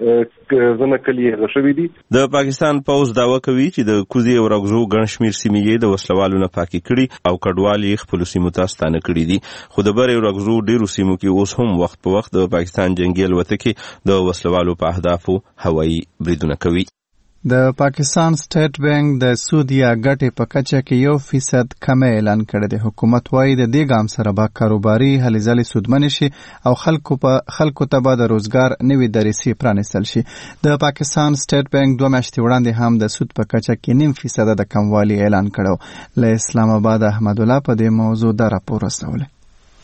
کې ځنه کلی غشوي دي. د پاکستان پوز داوا کوي چې د کوزي اورګزو ګڼ شمېر سیمې د وسلوالو نه پاکي کړي او کډوال یې خپلو سیمو ته ستانه کړي دي. خو د بر اورګزو ډیرو سیمو کې اوس هم وخت په وخت د پاکستان جنگي الوتکې د وسلوالو په اهدافو هوایي بریدونه کوي. د پاکستان سټیټ بانک د سود یا ګټې په کچه کې یو فیصد کمه اعلان کړی دی. حکومت وایي د دې ګام سره به کاروباري هلې ځلې سودمنې شي او خلکو په خلکو ته به د روزګار نوې دریسې پرانیستل شي. د پاکستان سټیټ بانک دوه میاشتې وړاندې هم د سود په کچه کې نیم فیصده د کموالي اعلان کړو. له اسلام آباد احمد الله په دې موضوع دا راپور رسولی.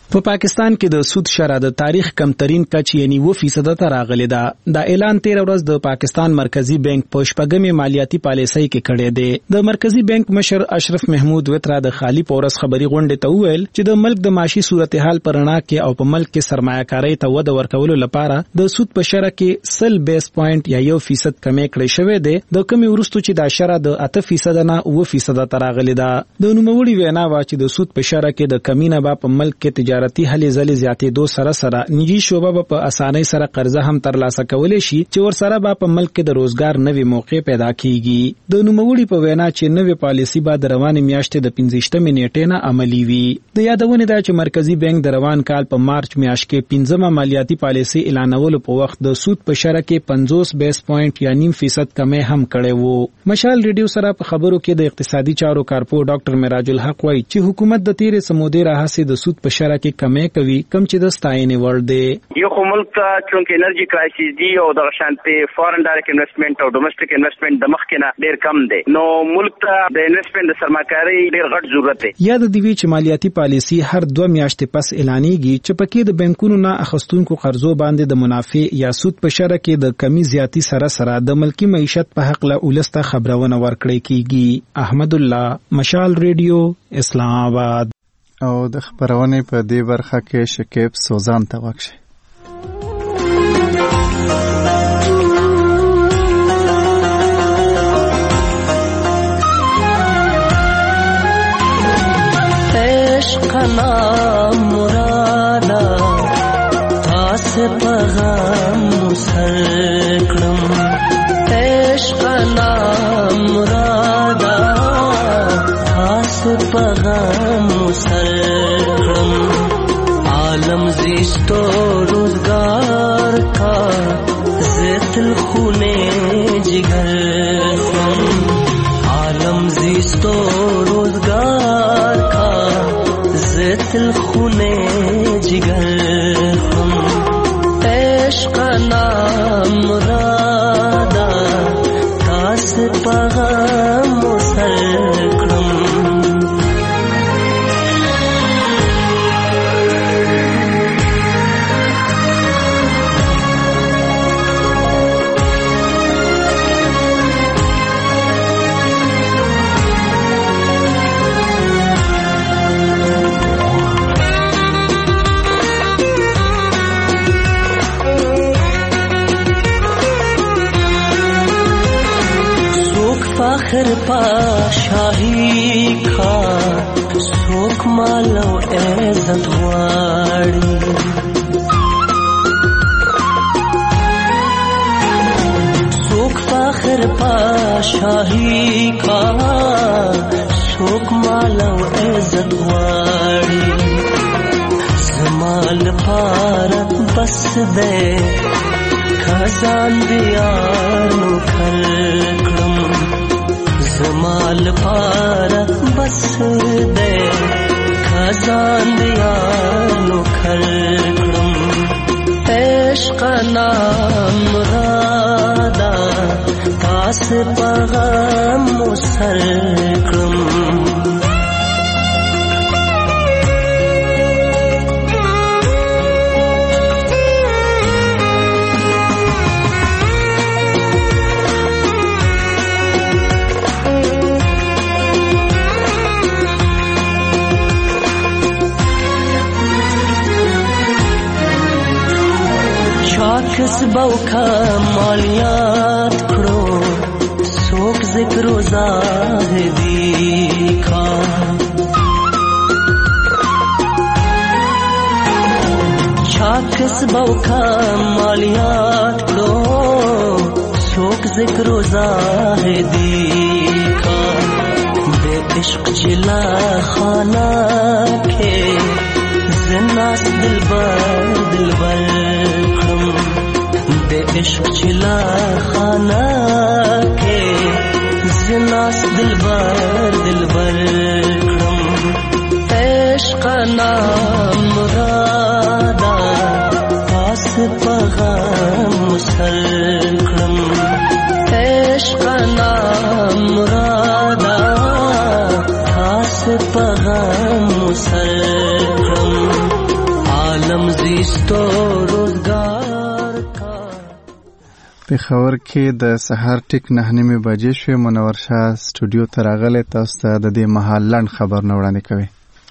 په پاکستان کې د سود شرح د تاریخ کمترین کچ یعنی و فیصد ته راغلی ده. دا اعلان تیر ورځ د پاکستان مرکزی بانک په شپږمې مالیاتي پالیسۍ کې کړی دی. د مرکزی بانک مشر اشرف محمود وترا د خالی پورس خبري غونډې ته وویل چې د ملک د معاشي صورتحال پر اړه کې او په ملک کې سرمایه‌کاري ته وده ورکولو لپاره د سود په شرح کې سل بیس پوینټ یا یو فیصد کمې کړې شوې ده. د کمی ورستو چې دا شرح د اته فیصد نه و فیصد ته راغلی ده. د نوموړي وینا وا چې د سود په شرح کې د کمینه با په ملک کې تجارت هلې ځلې زیاتې دو سره سره نجی شوبه په اسانۍ سره قرضه هم ترلاسه کولای شي چې ور سره با په ملک کې د روزګار نوې موقع پیدا کیږي. د نوموړي په وینا چې نوې پالیسی با د روانې میاشتې د پنځشتمې نیټې نه عملی وي. د یادونه ده چې مرکزی بانک د روان کال په مارچ میاشت کې پنځمه مالیاتي پالیسی اعلانولو په وخت د سود په شرح کې پنځوس بیس پوینټ یا نیم فیصد کمې هم کړې وو. مشال ریډیو سره په خبرو کې د اقتصادي چارو کارپو ډاکټر معراج الحق وایي چې حکومت د تیرې سمودې راهسې د سود په شرح کې کمې کوي کم چې د ستاینې وړ دی. یو خو ملک ته چونکې انرژي کرایسیس دی او د شانتي فارن ډایرکټ انویسټمنټ او ډومېسټک انویسټمنټ د مخ کې نه ډیر کم دی، نو ملک ته د انویسټمنټ د سرمایه‌کاري ډیر غټ ضرورت دی. یاد دی چې مالیاتي پالیسی هر دوه میاشتې پس اعلانېږي چې پکې د بانکونو نه اخیستونکو قرضو باندې د منافع یا سود په شرح کې د کمی زیاتی سره سره د ملکی معیشت په حق له ولسته خبرونه ورکړې کیږي. احمد الله، مشال ریډیو، اسلام آباد. او د خبرونې په دې برخه کې شکیب سوزان ته وکړي. عشق نام مرادا تاس پیغام مسر کړم، عشق نام مرادا تاس پیغام عالم زیستو روزگار کا زیتل خونے جگر خم، عالم زیستو روزگار کا زیتل خونے جگر خم، عشق نام مرادا تاس پیغام مسر کرم. فخر پاشاہی کا سوک مالو عزت واڑی، سوک فخر پاشاہی کا سوک مالو عزت واڑی، زمال پارت بس دے خزان دیانو کھلکڑم، زمال پارت بس دے خزان دیانو کھلکڑم، عشق نام مرادا تاس پیغام مسر کرم. کسبو کا مالیات کړو څوک ذکر و زاهدی کا، چا کسبو کا مالیات کړو څوک ذکر و زاهدی کا، بے عشق چلا خانہ کے زناس دلبر دلبر بے عشق چلا خانہ کے زناس دلبر دلبر کرم، عشق نام مرادا پاس پیغام مسر کرم، عشق نام مرادا پاس پیغام مسر کرم. تو روزګار کا. پېښور کې د سهار ټیک نه نیمې بجې شوې. منور شاه سټوډیو ته راغلی، تاسو ته د دې مهال لنډ خبرونه وړاندې کوي.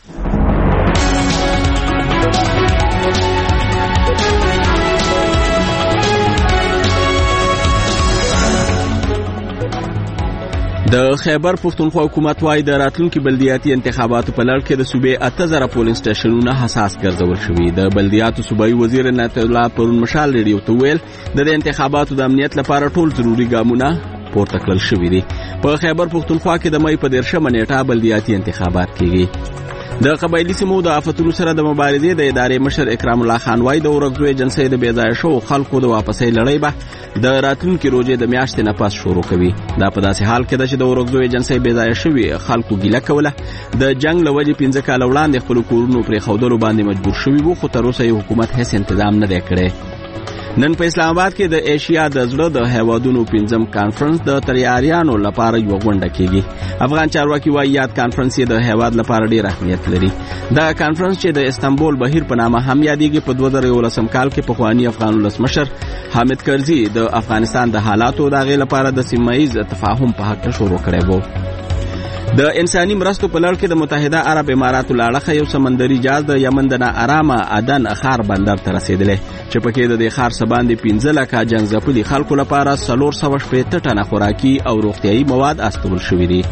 د خیبر پښتونخوا حکومت وايي د راتلونکي بلدیاتي انتخاباتو په لړ کې د صوبې اته زره پولینګ سټیشنونه حساس ګرځول شوي. د بلدیاتو صوبایي وزیر عنایت الله پرون مشال ریډیو ته ویل د انتخاباتو د امنیت لپاره ټول ضروري ګامونه پورته کړل شوي دي. په خیبر پښتونخوا کې د مې په دیرشمه نیټه بلدیاتي انتخابات کیږي. د قبایلی سیمو د آفتونو سره د مبارزې د ادارې مشر اکرام الله خان وايي د ورغزو ایجنسۍ د بېځایه شوو خلکو د واپسۍ لړۍ به د راتلونکي روژې د میاشتې نه پس شروع کوي. دا په داسې حال کې ده چې د ورغزو ایجنسۍ بېځایه شوي خلکو ګیله کوله د جنگ له وجې پنځه کاله وړاندې خپلو کورونو پرېښودلو باندې مجبور شوي وو، خو تر اوسه یې حکومت هیڅ انتظام نه دی کړی. نن په اسلام آباد کې د ایشیا د زړه د هیوادونو پنځم کانفرنس د تریاریانو لپاره یو غونډه کیږي. افغان چارواکي وايي یاد کانفرنس د هیواد لپاره ډیر اهمیت لري. دا کانفرنس چې د استانبول بهیر په نامه هم یادېږي په دوه زره یولسم کال کې پخوانی افغان ولسمشر حامد کرزي د افغانستان د حالاتو د هغې لپاره د سیمه ییز تفاهم په حق شروع کړی و. د انساني مرستو په لړ کې د متحده عرب اماراتو له اړخه یو سمندري جهاز د یمن د ناارامه عدن ښار بندر ته رسېدلی چې پکې د دې ښار څه باندې پنځه لکه جنګ ځپلي خلکو لپاره څلور سوه شپېته ټنه خوراکي او روغتیایي مواد استول شوي دي.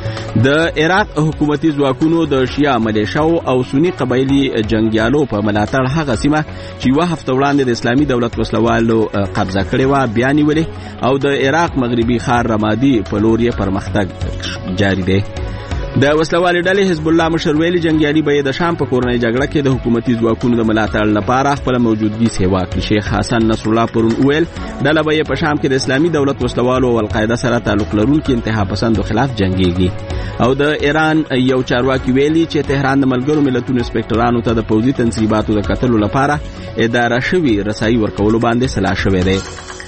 د عراق حکومتي ځواکونو د شیعه ملیشاو او سني قبایلي جنګیالو په ملاتړ هغه سیمه چې یوه هفته وړاندې د اسلامي دولت وسلوالو قبضه کړې وه بیا نیولې او د عراق مغربي ښار رمادي په لور یې پرمختګ جاري دی. د وسلوالې ډلې حزب الله مشر ویلي جنګیالي به یې د شام په کورنۍ جګړه کې د حکومتي ځواکونو د ملاتړ لپاره خپله موجودګي سیوا کړي. شیخ حسن نصر الله پرون وویل ډله به یې په شام کې د اسلامي دولت وسلوالو او القاعده سره تعلق لرونکي انتها پسندو خلاف جنګیږي. او د ایران یو چارواکي ویلي چې تهران د ملګرو ملتونو انسپکټرانو ته د پوځي تنصیباتو د کتلو لپاره اداره شوي رسایي ورکولو باندې سلا شوی دی.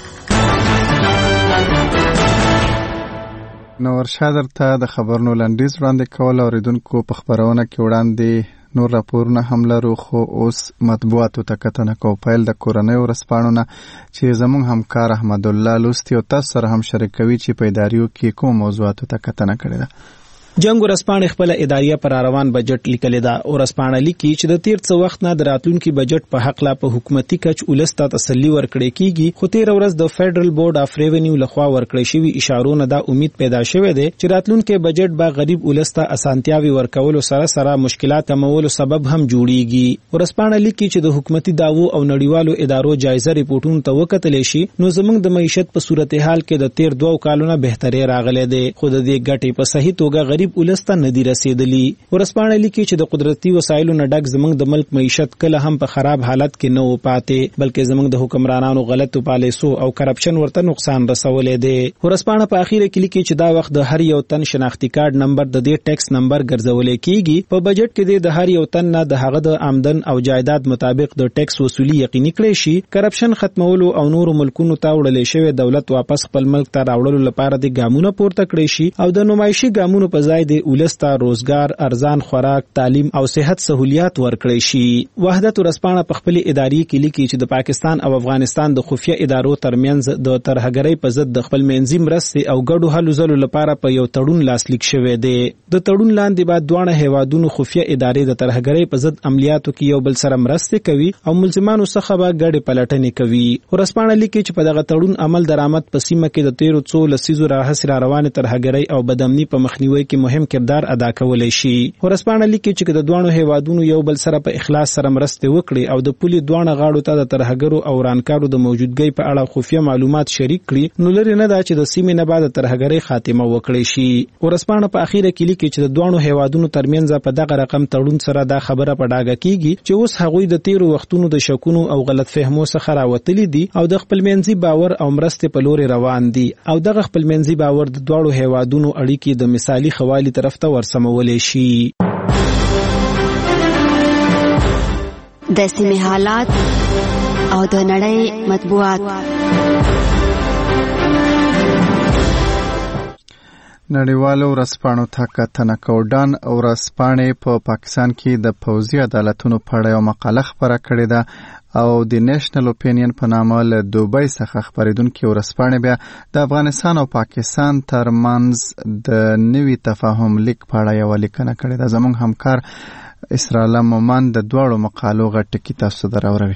نور شادر ته د خبرونو لنډیز وړاندې کول اوریدونکو په خبرونه کې وړاندې نور راپورونه هم لرو، خو اوس مطبوعاتو ته کتنه کوو. پیل د کورنیو ورځپاڼو نه چې زموږ همکار احمد الله لوستي او تاسو سره هم شریکوي چې په اداریو کې کوم موضوعاتو ته کتنه کړې ده. جنگ ورځپاڼې خپل اداریه پر روان بجټ لیکلی ده. ورځپاڼه لیکي چې د تیر څه وخت نه د راتلونکي بجټ په حق لا په حکومتي کچ ولس ته تسلي ورکړې کیږي، خو تیر ورځ د فدرل بورډ اف ریونیو لخوا ورکړې شوی اشارو نه دا امید پیدا شوې ده چې راتلونکي بجټ به غریب ولس ته اسانتیاوي ورکولو سره سره مشکلات کمولو سبب هم جوړیږي. ورځپاڼه لیکي چې د حکومتي داوو او نړیوالو ادارو جایزه ریپورتونو ته وکتل شي نو زموږ د معیشت په صورتحال کې د تیر دوه کالونو بهتري راغله ده، خو د دې ګټې په صحیح توګه غریب ولس ته نه دی رسیدلی. ورځپاڼه لیکي چې د قدرتي وسایلو نه ډک زموږ د ملک معیشت کله هم په خراب حالت کې نه و پاتې، بلکې زموږ د حکمرانانو غلطو پالیسو او کرپشن ورته نقصان رسولی دی. ورځپاڼه په اخیره کې لیکي چې دا وخت د هر یو تن شناختی کارت نمبر د دې ټیکس نمبر ګرځولې کیږي. په بجټ کې د هر یو تن نه د هغه د آمدن او جایداد مطابق د ټیکس وصولي یقیني کړی شي. کرپشن ختمولو او نور ملکونو ته وړلې شوی دولت واپس خپل ملک ته راوړلو لپاره د ګامونه پورته کړی شي او د نمایشي ګامونو په ځای د ولسته روزګار، ارزان خوراک، تعلیم او صحت سہولیات ورکړی شي. وحدت ورځپاڼه په خپل ادارې کې لیکي چې د پاکستان او افغانستان د خفیه ادارو ترمنځ د ترهګرۍ په ضد د خپل منځي مرستې او ګډو هلو ځلو لپاره په یو تړون لاسلیک شوی دی. د تړون لاندې بعد دواړه هیوادونو خفیه ادارې د ترهګرۍ په ضد عملیاتو کې یو بل سره مرستې کوي او ملزمانو څخه به ګډې پلټنې کوي. ورځپاڼه لیکي چې په دغه تړون عمل درآمد په سیمه کې د تیرو څو لسیزو راهیسې را روانې ترهګرۍ او بدامني په مخنیوي کې مهم کردار ادا کولای شي. ورځپاڼه لیکي چې د دوه هیوادونو یو بل سره په اخلاص سره مرستې وکړي او د پولي دوه غاړو ته د ترهګرو او ورانکارو د موجودګۍ په اړه خفیه معلومات شریک کړي، نو لري نه دا چې د سیمې نه بعد ترهګرۍ خاتمه وکړي شي. ورځپاڼه په اخیره کې لیکي چې د دوه هیوادونو ترمنځ په دغه رقم تړون سره دا خبره په ډاګه کیږي چې اوس هغوی د تیرو وختونو د شکونو او غلط فهمو څخه راوتلي دي او د خپلمنځي باور او مرستې په لور روان دي او دغه خپلمنځي باور د دوه هیوادونو اړیکې د مثالي خوالي طرف ته ورسمولې شي. د سیمې حالات او د نړۍ مطبوعات. نړیوالو ورځپاڼو ته کتنه کوو. ډان ورځپاڼې په پاکستان کې د پوځي عدالتونو په اړه یو مقاله خپره کړې ده او د نېشنل اوپینین په نامه له دوبۍ څخه خپرېدونکې ورځپاڼې بیا د افغانستان او پاکستان ترمنځ د نوي تفاهم لیک په اړه یوه لیکنه کړې ده. زموږ همکار اسرائیل مومند د دواړو مقالو غټ ټکي تاسو ته راوړوي.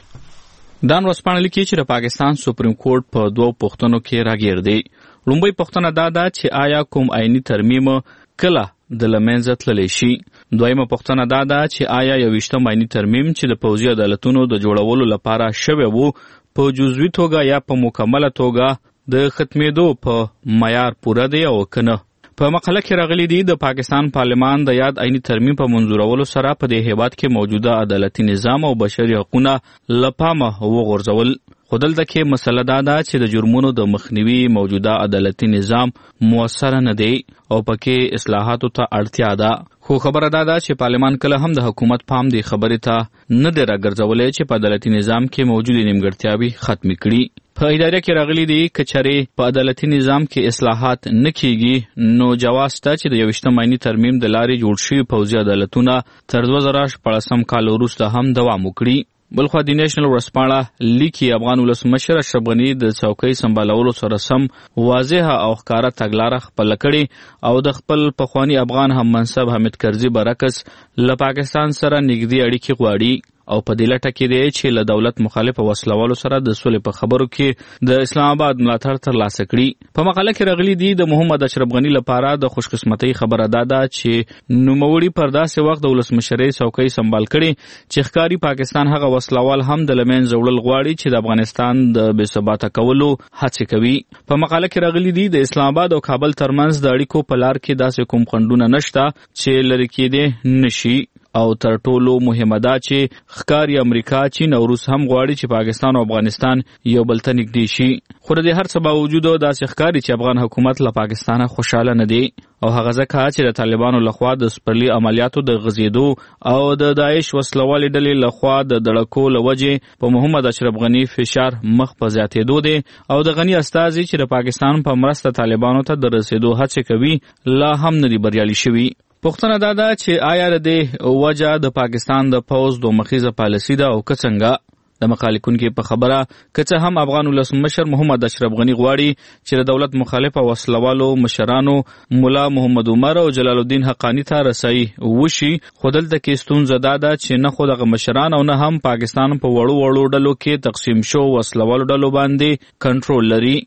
دا ورځپاڼه لیکي چې د پاکستان سپریم کورټ په دوو پوښتنو کې راګیر دی. لومړی پوښتنه دا ده چې آیا کوم آئینی ترمیم کله د لمنځه تللی شي. دویمه پوښتنه دا ده چې آیا یوویشتم آئیني ترمیم چې د پوځي عدالتونو د جوړولو لپاره شوی وو په جزوي توګه یا په مکمله توګه د ختمېدو په معیار پوره دی او که نه. په مقاله کې راغلي دي د پاکستان پارلمان د یاد آئیني ترمیم په منظورولو سره په دې هیواد کې موجوده عدالتي نظام او بشري حقونه له پامه وغورځول. خو دلته کې مسله دا ده چې د جرمونو د مخنیوي موجوده عدالتي نظام موثر نه دی او پکې اصلاحاتو ته اړتیا ده. خو خبره دا ده چې پارلمان کله هم د حکومت پام دی خبرې ته نه دی راګرځولی چې په عدالتي نظام کې موجودې نیمګړتیاوې ختمې کړي. په اداره کې راغلي دي که چېرې په عدالتي نظام کې اصلاحات نه کیږي نو جواز شته چې د یوویشتم آئیني ترمیم د لارې جوړ شوي پوځي عدالتونه تر دوه زره شپاړسم کال وروسته هم دوام وکړي. بلخوا د نېشنل ورځپاڼه لیکي افغان ولسمشر اشرف غني د څوکۍ سمبالولو سره سم واضحه او ښکاره تګلاره خپله کړې او د خپل پخواني افغان هم منصب حامد کرزي برعکس له پاکستان سره نږدې اړیکې غواړي او په دې لټه کې دی چې له دولت مخالف وسلوالو سره د سولې په خبرو کې د اسلام آباد ملاتړ ترلاسه کړي. په مقاله کې راغلي دي د محمد اشرف غني لپاره د خوشقسمتۍ خبره دا ده چې نوموړي پر داسې وخت د ولسمشرۍ څوکۍ سمبال کړي چې ښکاري پاکستان هغه وسلوال هم د لمنځه وړل غواړي چې د افغانستان د بې ثباته کولو هڅې کوي. په مقاله کې راغلي دي د اسلام آباد او کابل ترمنځ د اړیکو په لار کې داسې کوم خنډونه نشته چې لرې کېدی نشي او تر ټولو مهمه ده چې ښکاري امریکا، چین او روس هم غواړي چې پاکستان او افغانستان یو بل ته نږدې شي. خو د هر څه باوجود داسې ښکاري چې افغان حکومت له پاکستانه خوشحاله نه دی او هغه ځکه چې د طالبانو لخوا د سپرلي عملیاتو د غځېدو او د داعش وسلوالې ډلې لخوا د دړکو له وجې په محمد اشرف غني فشار مخ په زیاتېدو دی او د غني استازي چې د پاکستان په مرسته طالبانو ته د رسېدو هڅې کوي لا هم نه دي بریالي شوي. پوښتنه دا ده چې آیا د دې وجه د پاکستان د پوځ دوه مخیزه پالیسي ده او که څنګه. د مقالې لیکونکي په خبره که څه هم افغان ولسمشر محمد اشرف غني غواړي چې د دولت مخالفه وسلوالو مشرانو ملا محمد عمر او جلال الدین حقانی ته رسایي وشي، خو دلته کې ستونزه دا ده چې نه خو دغه مشران او نه هم پاکستان په وړو وړو ډلو کې تقسیم شو وسلوالو ډلو باندې کنټرول لري.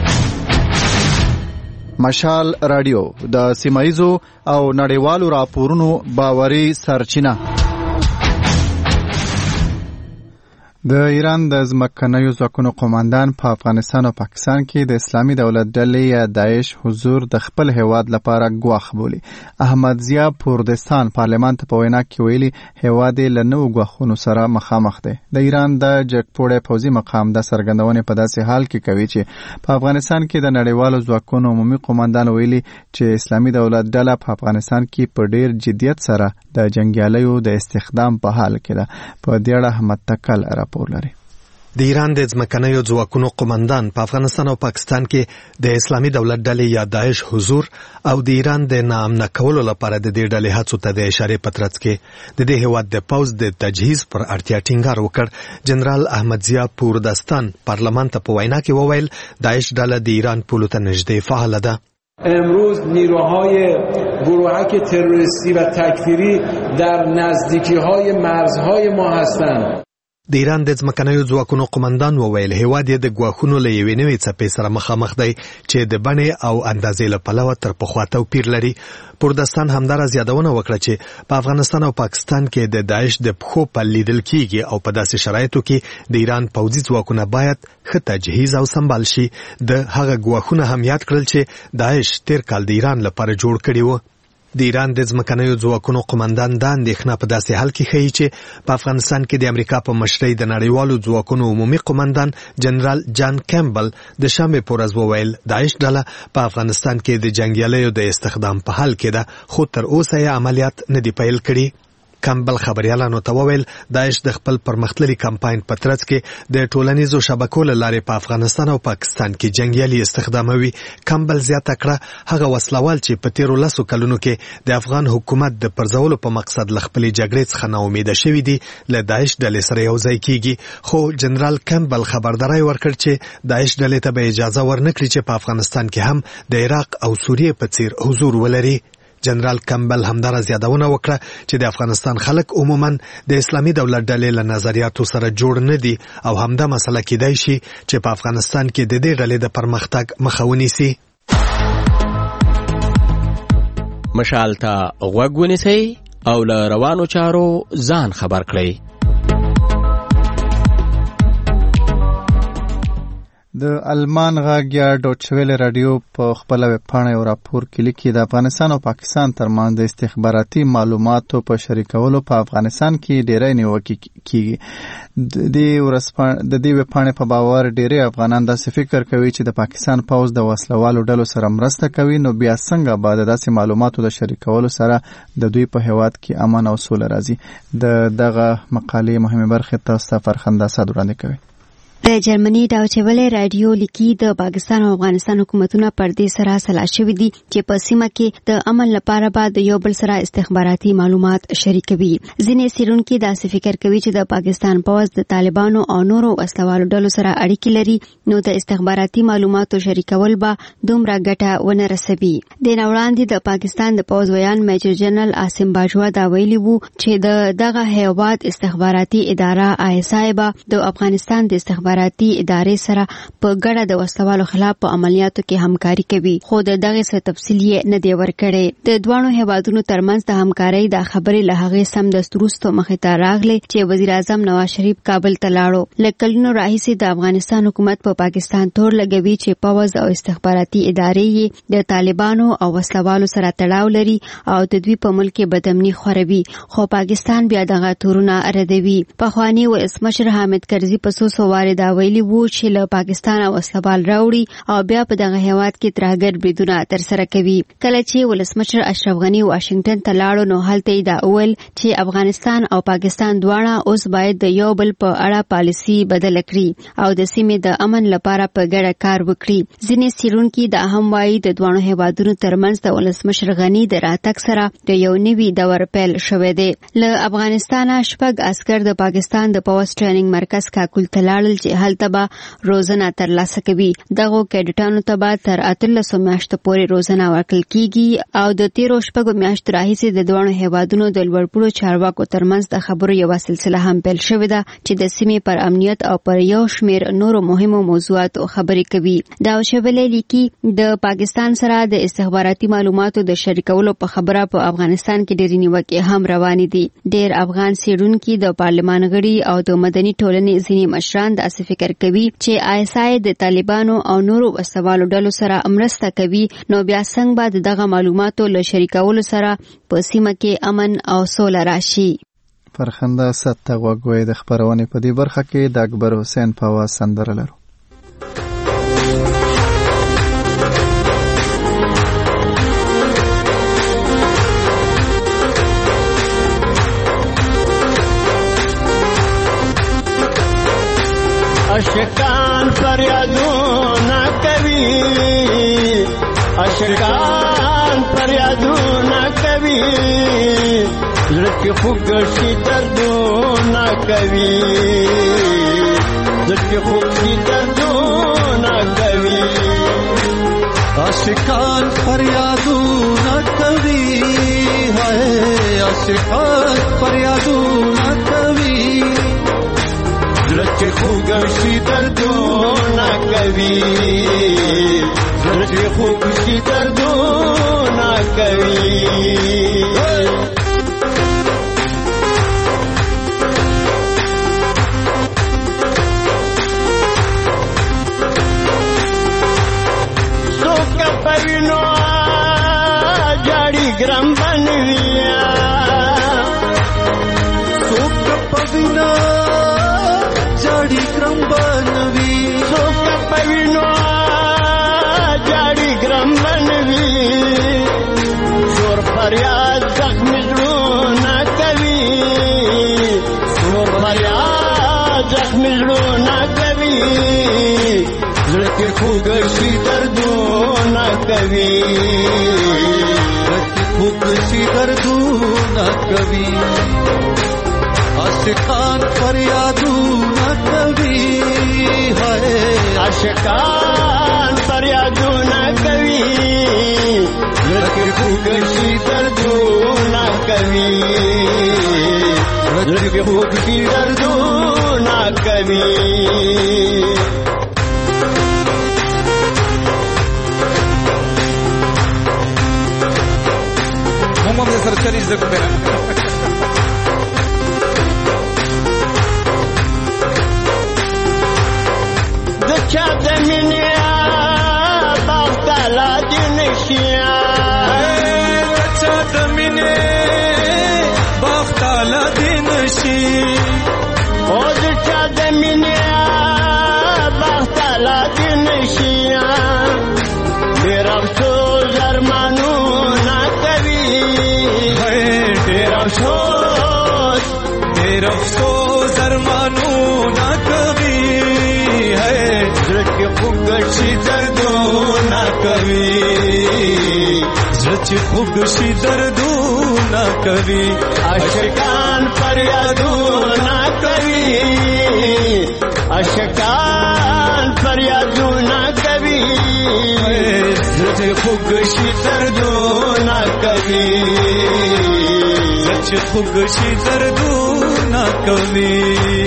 مشال رادیو د سیمایزو او نړیوالو راپورونو باوري سرچینه. د ایران د ځمکنیو ځواکونو قوماندان په افغانستان او پاکستان کې د اسلامي دولت ډلې یا داعش حضور د خپل هیواد لپاره ګواښ بولي. احمد ضیا پوردستان پارلمان ته په وینا کې ویلي هیواد له نوو ګواښونو سره مخامخ دی. د ایران د جګپوړی پوځي مقام د څرګندونې په داسې حال کې کوي چې په افغانستان کې د نړیوالو ځواکونو عمومي قوماندان ویلي چې اسلامي دولت ډله په افغانستان کې په ډیر جدیت سره د جنګیالیو د استخدام په حال کې ده. په دې اړه احمد تکل راپور لري. د ایران د ځمکنیو ځواکونو قوماندان په افغانستان او پاکستان کې د اسلامي دولت ډلې یا داعش حضور او د ایران د ناامنه کولو لپاره د دې ډلې هڅو ته د اشارې په ترڅ کې د دې هیواد د پوځ د تجهیز پر اړتیا ټینګار وکړ. جنرال احمد ضیا پوردستان پارلمان ته په وینا کې وویل داعش ډله د ایران پولو ته نږدې فعال ده. امروز نیروهای گروهک تروریستی و تکفیری در نزدیکی‌های مرزهای ما هستند. د ایران د ځمکنیو ځواکونو قوماندان وویل هیواد یې د ګواښونو له یوې نوې څپې سره مخامخ دی چې د بڼې او اندازې له پلوه تر پخوا توپیر لري. پوردستان همداراز یادونه وکړه چې په افغانستان او پاکستان کې د داعش د پښو پل لیدل کیږي او په داسې شرایطو کې د ایران پوځي ځواکونه باید ښه تجهیز او سمبال شي. د هغه ګواښونه هم یاد کړل چې داعش تیر کال د ایران لپاره جوړ کړي وو. د ایران د ځمکنیو ځواکونو قوماندان دا اندېښنه په داسې حال کې ښیي چې په افغانستان کې د امریکا په مشرۍ د نړیوالو ځواکونو عمومي قوماندان جنرال جان کیمبل د شنبې په ورځ وویل داعش ډله په افغانستان کې د جنګیالیو د استخدام په حال کې ده خو تر اوسه یې عملیات نه دي پیل کړي. کمبل خبريالانو ته وویل داعش د خپل پرمختللي کمپاین په ترڅ کې د ټولنیزو شبکو له لارې په افغانستان او پاکستان کې جنگیالي استخداموي. کمبل زیاته کړه هغه وسلوال چې په تیرو لسو کلونو کې د افغان حکومت د پرځولو په مقصد له خپلې جګړې څخه نا امیده شوي دي له داعش ډلې سره یو ځای کیږي. خو جنرال کمبل خبرداری ورکړ چې داعش ډلې ته به اجازه ورنکړي چې په افغانستان کې هم د عراق او سوریې په څیر حضور ولري. جنرال کمبل همدارس یادونه وکړه چې د افغانستان خلک عموما د اسلامي دولت ډلې له نظریاتو سره جوړ نه دي او همدا مسله کېدای شي چې په افغانستان کې د دې ډلې د پرمختګ مخه ونیسي. مشال ته غوږ ونیسئ او له روانو چارو ځان خبر کړئ. د المان غږ یا ډوچویل رادیو په خپل ویب پاڼه یو راپور کې لیکي د افغانستان او پاکستان ترمنځ د استخباراتي معلوماتو په شریکولو په افغانستان کې ډېری نیوکې کیږي. د دې ورځپاڼې د دې ویب پاڼې په باور ډېری افغانان داسې فکر کوي چې د پاکستان پوځ د وسلوالو ډلو سره مرسته کوي، نو بیا څنګه به د داسې معلوماتو د شریکولو سره د دوی په هیواد کې امن او سوله راځي. د دغه مقالې مهمه برخه تاسو ته فرخنده صد وړاندې کوي. د جرمني ډاوچویل رادیو لیکي د پاکستان او افغانستان حکومتونه پر دې سره سلا شوي دي چې په سیمه کې د امن لپاره به د یو بل سره استخباراتي معلومات شریکوي. ځینې څېړونکي داسې فکر کوي چې د پاکستان پوځ د طالبانو او نورو وسلوالو ډلو سره اړیکې لري، نو د استخباراتي معلوماتو شریکول به دومره ګټه ونه رسوي. د نه وړاندې د پاکستان د پوځ ویان میجر جنرال عاصم باجوا دا ویلي وو چې د دغه هیواد استخباراتي اداره آی اس آی به د افغانستان د استخباراتي ادارې سره په ګډه د وسلوالو خلاف په عملیاتو کې همکاري کوي، خو د دغه څه تفصیل یې نه دی ورکړی. د دوانو هیوادونو ترمنځ د همکارۍ د خبرې له هغې سمدست وروسته مخې ته راغلی چې وزیر اعظم نواز شریف کابل ته لاړو. له کلونو راهیسې د افغانستان حکومت په پا پاکستان تور لګوي چې پوځ او استخباراتي ادارې یې د طالبانو او وسلوالو سره تړاو لري او د دوی په ملک کې بدامني خوروي، خو پاکستان بیا دغه تورونه ردوي. پخواني ولسمشر حامد کرزي په څو څو وارې دا ویلي وو چې له پاکستان او وسلوال راوړي او بیا په دغه هیواد کې ترهګر بریدونه ترسره کوي. کله چې ولسمشر اشرف غني واشنگټن ته لاړو نو هلته یې دا وویل چې افغانستان او پاکستان دواړه اوس باید د یو بل په اړه پالیسي بدله کړي او د سیمې د امن لپاره په ګډه کار وکړي. ځینې څېړونکي دا هم وایي د دواړو هیوادونو ترمنځ د ولسمشر غني د راتګ سره د یو نوي دور پیل شوی دی. له افغانستانه شپږ عسکر د پاکستان د پوځ ټریننګ مرکز کاکل ته لاړل چې هلته به روزنه ترلاسه کوي. دغو کیډټانو ته به تر اتلسو میاشتو پورې روزنه ورکړل کیږي او د تیرو شپږو میاشتو راهیسې د دواړو هیوادونو د لوړپوړو چارواکو ترمنځ د خبرو یوه سلسله هم پیل شوې ده چې د سیمې پر امنیت او پر یو شمېر نورو مهمو موضوعاتو خبرې کوي. ډاوچویل لیکي د پاکستان سره د استخباراتي معلوماتو د شریکولو په خبره په افغانستان کې ډېرې نیوکې هم روانې دي. ډېر افغان څېړونکي د پارلمان غړي او د مدني ټولنې ځینې مشران داسې فکر کوي چې آی اس آی د طالبانو او نورو وسلوالو ډلو سره مرسته کوي، نو بیا څنګه به دغه معلوماتو له شریکولو سره په سیمه کې امن او سوله راشي. فرخنده صد ته غوږ وی. د خبرونې په دې برخه کې د اکبر حسین په आवाज سندره لرو. اشکان فریادونه کوي، اشکان فریادونه کوي، زړه کې خوږشي دردونه کوي، زړه کې خوږشي دردونه کوي. اشکان فریادونه کوي، هاي اشکان فریادونه کوي، زړه خوږشي دردونه کوي، زړه خوږشي دردونه کوي. څوک په وینو جاړي ګرم بنویا، څوک په وینو جاړي ګرم بنوي، څوک په وینو جاړي ګرم بنوي، شور فریاد زخمي زړونه کوي، خوږشي دردونه کوي زړه خوږشي دردونه کوي عاشقان فریادونه کوي هاي عاشقان فریادونه کوي زړه خوږشي دردونه کوي زړه خوږشي دردونه کوي هم هم سره چلی زده کوم د چا د مینې باغ تالا دې نشي د چا د مینې باغ تالا دې نشي او د چا د مینې باغ تالا دې نشي ډېر افسوس ارمانونه کوي ډېر افسوس ډېر افسوس ارمانونه کوي زړه کې خوږشي دردونه کوي زړه چې خوږشي دردونه کوي عاشقان فریادونه کوي عاشقان فریادونه کوي زړه چې خوږشي دردونه کوي زړه چې خوږشي دردونه کوي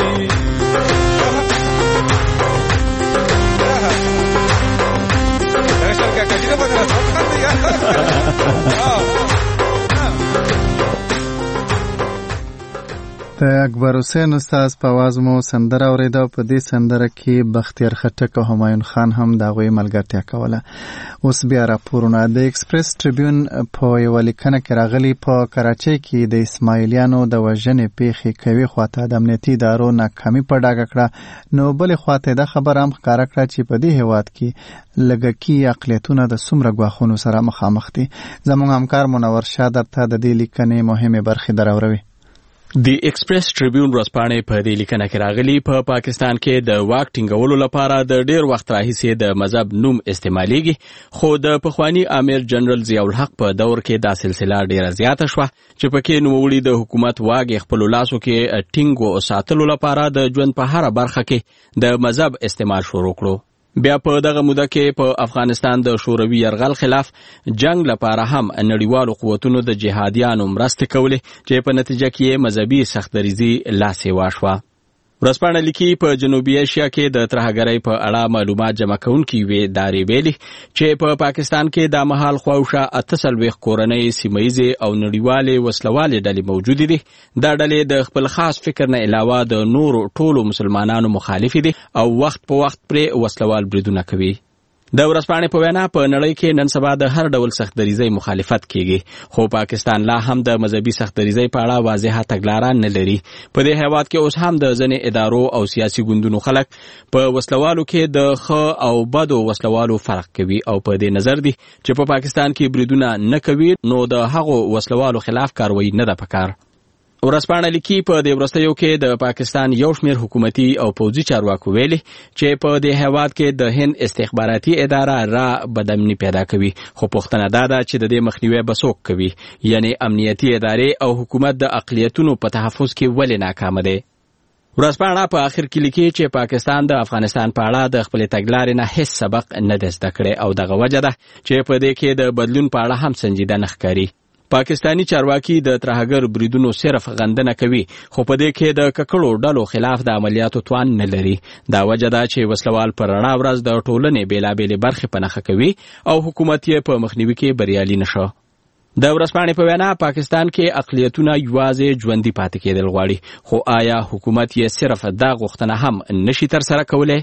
د اکبر حسین استاد په आवाज مو سندره اوریده. په دې سندره کې بختیار خټک او همایون خان هم د هغوی ملګرتیا کوله. اوس بیا راپورونه. د ایکسپریس ټریبیون په یوه لیکنه کې راغلي په کراچۍ کې د اسماعیلیانو د وژنې پیښې کوي خواته د امنیتي ادارو ناکامي په ډاګه کړه، نو بلې خواته دا خبره هم ښکاره کړه چې په دې هیواد کې لږکي اقلیتونه د څومره ګواښونو سره مخامخ دي. زموږ همکار منور شاه درته د دې لیکنې مهمې برخې دراوروي. د ایکسپریس ټریبیون ورځپاڼې په دې لیکنه کې راغلي په پا پاکستان کې د واک ټینګولو لپاره د ډیر وخت راهیسې د مذهب نوم استعمالیږي، خو د پخوانی امیر جنرال ضیاء الحق په دور کې دا سلسله ډیره زیاته شوه چې پکې نوموړي د حکومت واګ خپل لاسو کې ټینګو ساتلو لپاره د ژوند په هر برخه کې د مذهب استعمال شروع کړو. بیا په دغه موده کې په افغانستان د شوروي یرغل خلاف جنگ لپاره هم نړیوالو قوتونو د جهادیانو مرستې کولې چې په نتیجه کې مذهبي سختدریزي لاسې واښوه. ورځپاڼه لیکي په جنوبي ایشیا کې د ترهګرۍ په اړه معلومات جمع کوونکي وې دارې ویلي چې په پا پاکستان کې د مهال خواوشا اته څلوېښت کورنۍ سیمهیزې او نړیوالې وسلوالې ډلې موجودې دي. دا ډلې د خپل خاص فکر نه علاوه د نورو ټولو مسلمانانو مخالفې دي او وخت په وخت پرې وسلوال بریدونه کوي. د ورځپاڼې په وینا په نړۍ کې نن سبا د هر ډول سختدریزۍ مخالفت کیږي، خو پاکستان لا هم د مذهبي سختدریزۍ په اړه واضحه تګلاره نه لري. په دې هیواد کې اوس هم د ځینې ادارو او سیاسي ګوندونو خلک په وسلوالو کې د ښه او بدو وسلوالو فرق کوي او په دې نظر دي چې په پاکستان کې بریدونه نه کوي نو د هغو وسلوالو خلاف کاروایی نه ده پکار. ورځپاڼه لیکي په دې وروستیو کې د پاکستان یو شمېر حکومتي او پوځي چارواکو ویلي چې په دې هیواد کې د هند استخباراتي اداره را بدامني پیدا کوي، خو پوښتنه دا ده چې د دې مخنیوی به څوک کوي، یعنی امنیتي ادارې او حکومت د اقلیتونو په تحفظ کې ولې ناکامه دی. ورځپاڼه په آخر کې لیکي چې پاکستان د افغانستان په اړه د خپلې تګلارې نه هیڅ سبق نه دی زده کړی او دغه وجه ده چې په دې کې د بدلون په اړه هم سنجیده نه ښکاري. پاکستانی چارواکي د ترهګر بریدونو صرف غندنه کوي، خو په دې کې د ککړو ډلو خلاف د عملیاتو توان نه لري. دا وجه ده چې وسلوال پر رڼا ورځ د ټولنې بیلابېلې برخې په نښه کوي او حکومت یې په مخنیوي کې بریالي نشو. د ورځپاڼې په وینا پاکستان کې اقلیتونه یوازې ژوندي پاتې کېدل غواړي، خو آیا حکومت یې صرف دا غوښتنه هم نشي ترسره کولی؟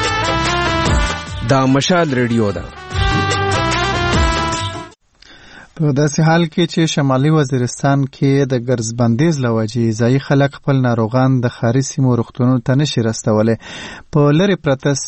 دا مشال ریډیو ده. په داسې حال کې چې شمالي وزیرستان کې د ګرځبندیز له وجې ځایي خلک خپل ناروغان د ښاري سیمو روغتونونو ته نشي رسولی. په لرې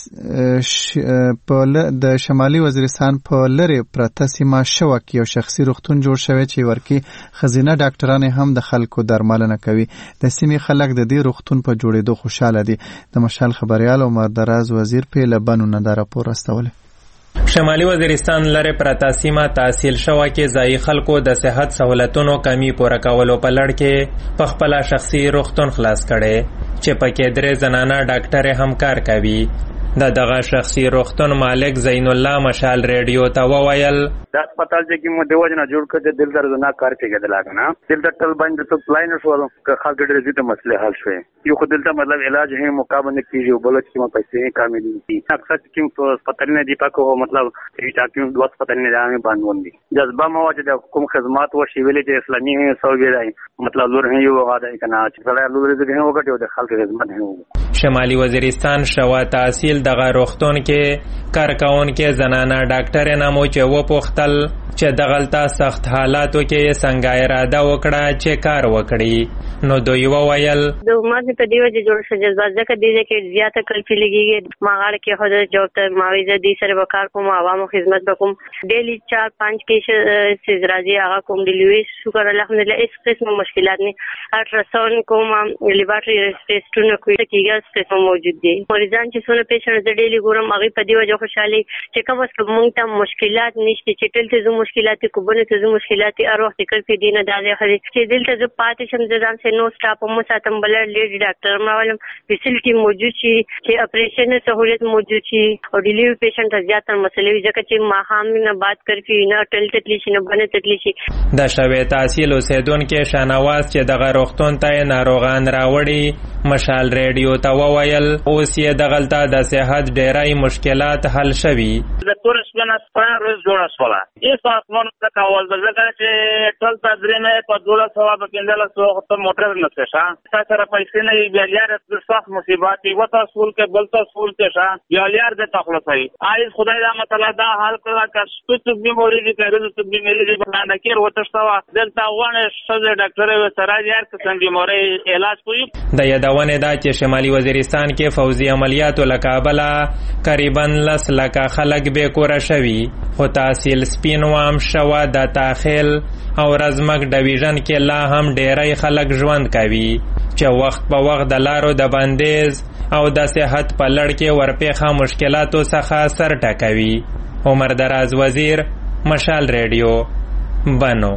پرته په د شمالي وزیرستان په لرې پرته سیمه شوه کې یو شخصي روغتون جوړ شوی چې ورکې ښځینه ډاکټرانې هم د خلکو درملنه کوي. د سیمې خلک د دې روغتون په جوړېدو خوشحاله دي. د مشال خبریال عمر دراز وزیر په لبنو نه دا راپور راستولی. شمالي وزیرستان لرې پرته سیمه تحصیل شوه کې ځایي خلکو د صحت سہولتونو کمی پوره کولو په لړ کې په خپله شخصي روغتون خلاص کړی چې پکې درې زنانه ډاکټرې هم کار کوي. د دغه شخصي روغتون مالک زین الله مشال ریډیو ته وویل دا هسپتال چې موږ د وجه نه جوړ کړ چې دلته زنا کار کېږي لاګه نه دلته ټل باندې څه پلاین شو که خاص ګډه دې ته مسله حل شوه. یو خو دلته مطلب علاج هي مقابله کیږي او بل چې ما پیسې کامل دي اکثر کوم هسپتال نه دی پاکو مطلب چې تاکي دوه هسپتال نه راځي باندې جذبه مو چې د حکومت خدمات او شیویل چې اسلامي سوګي راي مطلب لور هي یو غاده کنه چې سره لور دې هغه وکړي د خلک خدمت هي. شمالي وزیرستان شوا تحصیل دغه روغتون کې کارکون کې زنانه ډاکټر نامو چې و پوښتل چې دغلته سخت حالاتو کې څنګه اراده وکړه چې کار وکړي نو دوی وویل د ماده په دیو چې جوړ شې جذبه ځکه دی چې زیاته کلفي لګيږي ما غاړه کې خو جوړ ته ماویزه دي سره وکړ کوم عوامو خدمت وکم ډیلی چار پنځ کې سیز راځي هغه کوم ډیلیوری شکر الحمدلله هیڅ قسم مشکلات نه الټراساوند کوم لیبارټری ټیسټونه کوي کیږي څه موجود دي مریضان چې څونه پیشنټ د ډیلی ګورم هغه په دیو جو خوشحالي چې کوم څه مونږ ته مشکلات نشته چې ټل ته مشکلات کوبنه ته مشکلات ار وخت کلفي دي نه دا ځای چې دلته ز پاتې شم ځان سه نو سټاپ مو ساتم بل لیډي ډاکټر ما ولم فیسیلیټي موجود شي چې اپریشن سہولت موجود شي او ډیلیوری پیشنټ زیاتره مسلې ځکه چې ما هم نه بات کړی نه ټل تکلیف نه بنه تکلیف شي. د شوی تحصیل اوسیدونکو شانواز چې دغه روغتون ته ناروغان راوړي مشال ریډیو ته وویل اوس یې دغلته د صحت ډیرای مشکلات حل شوي. د تورسپنه سپاره روز جوړه شوله ایس اسمن ته کول ځکه چې ټول تدریم په دوله سوا په کندل سو ته موټر نه ښه سره پیسې نه بیا لار د صح مصیبات و ته سول کې بل ته سول کې ښه بیا لار د تخلصي آی خدای دا مطلب دا حال کړه چې سپیڅ بیماری دي کړو چې بیماری دي باندې کې وته شوا دلته ونه شته ډاکټر و سره یار څنګه بیماری علاج کوي. د یادونه دا چې شمالي وزیرستان کې فوزي عملیاتو لکابلا تقریبا لس لک خلک به کور شوي خو تحصیل سپینوام شوا د تاخیل او رزمک ډیویژن کې لا هم ډیری خلک ژوند کوي چې وخت په وخت د لارو د بندیز او د صحت په لړ کې ورپېښه مشکلاتو څخه سر ټکوي. عمر دراز وزیر مشال ریډیو بنو.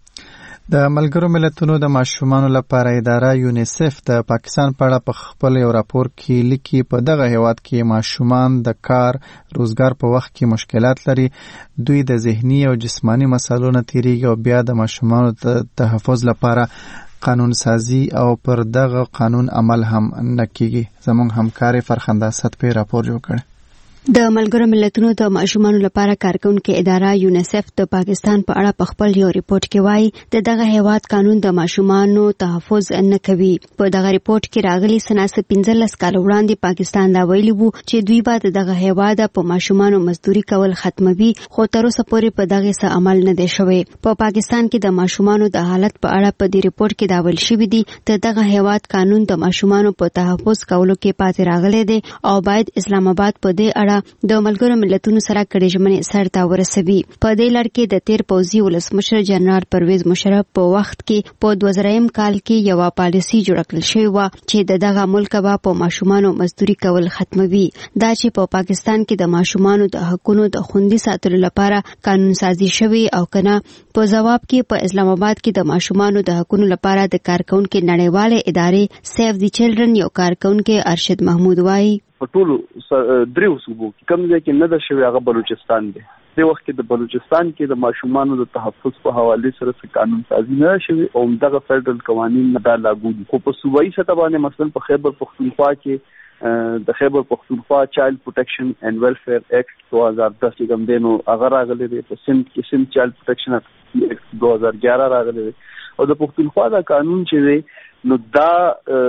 د ملګرو ملتونو د ماشومانو لپاره اداره یونیسف د پاکستان په اړه په خپل یو راپور کې لیکي په دغه هیواد کې ماشومان د کار روزګار په وخت کې مشکلات لري. دوی د ذهني او جسمانی مسایلو نه تیریږي او بیا د ماشومانو د تحفظ لپاره قانون سازی او پر دغه قانون عمل هم نه کیږي. زموږ همکار فرخنده اسد په راپور جوړ کړ. د ملګرو ملتونو د ماشومانو لپاره کارکونکو اداره یونیسف د پاکستان په اړه په خپل یو ریپورت کې وایي د دغه هیواد قانون د ماشومانو تحفظ نه کوي. په دغه ریپورت کې راغلي سناسه پنځلس کال وړاندې پاکستان دا ویلي وو چې دوی به د دغه هیواد په ماشومانو مزدوري کول ختموي خو تر اوسه پورې په دغه څه عمل نه دی شوی. په پاکستان کې د ماشومانو د حالت په اړه په دې ریپورت کې دا ویل شوی دی چې دغه هیواد قانون د ماشومانو په تحفظ کولو کې پاتې راغلی دی او باید اسلام آباد په دې اړه د ملګرو ملتونو سره کړي ژمنې سر ته ورسوي. په دې لړ کې د تیر پوځي ولسمشر جنرال پرویز مشرف په وخت کې په دوه زره کال کې یو پالیسي جوړ کړل شوې و چې د دغه ملک به په ماشومانو مزدوري کول ختموي. دا چې په پاکستان کې د ماشومانو د حقوقو د خوندي ساتلو لپاره قانون سازي شوی او کنه په جواب کې په اسلام آباد کې د ماشومانو د حقوقو لپاره د کارکونکو نړیواله ادارې سیف دی چلډرن یو کارکونکو ارشد محمود وایي په ټولو دریو صوبو کې کوم ځای کې نه د شوی هغه بلوچستان دی. د وخت کې د بلوچستان کې د ماشومانو د تحفظ په حواله سره قانون سازي نه شوی او دغه فدرل قوانين نه دا لاګو دي. خو په صوبایي سطح باندې مثلا په خیبر پختونخوا کې د خیبر پختونخوا چایلډ پروټیکشن اینڈ ویلفیر ایکټ دو ہزار دس کې کوم دینو هغه راغلی دی. په سند کې سند چایلډ پروټیکشن ایکټ دو ہزار گیارہ راغلی دی او د پختونخوا دا قانون چې دی نو دا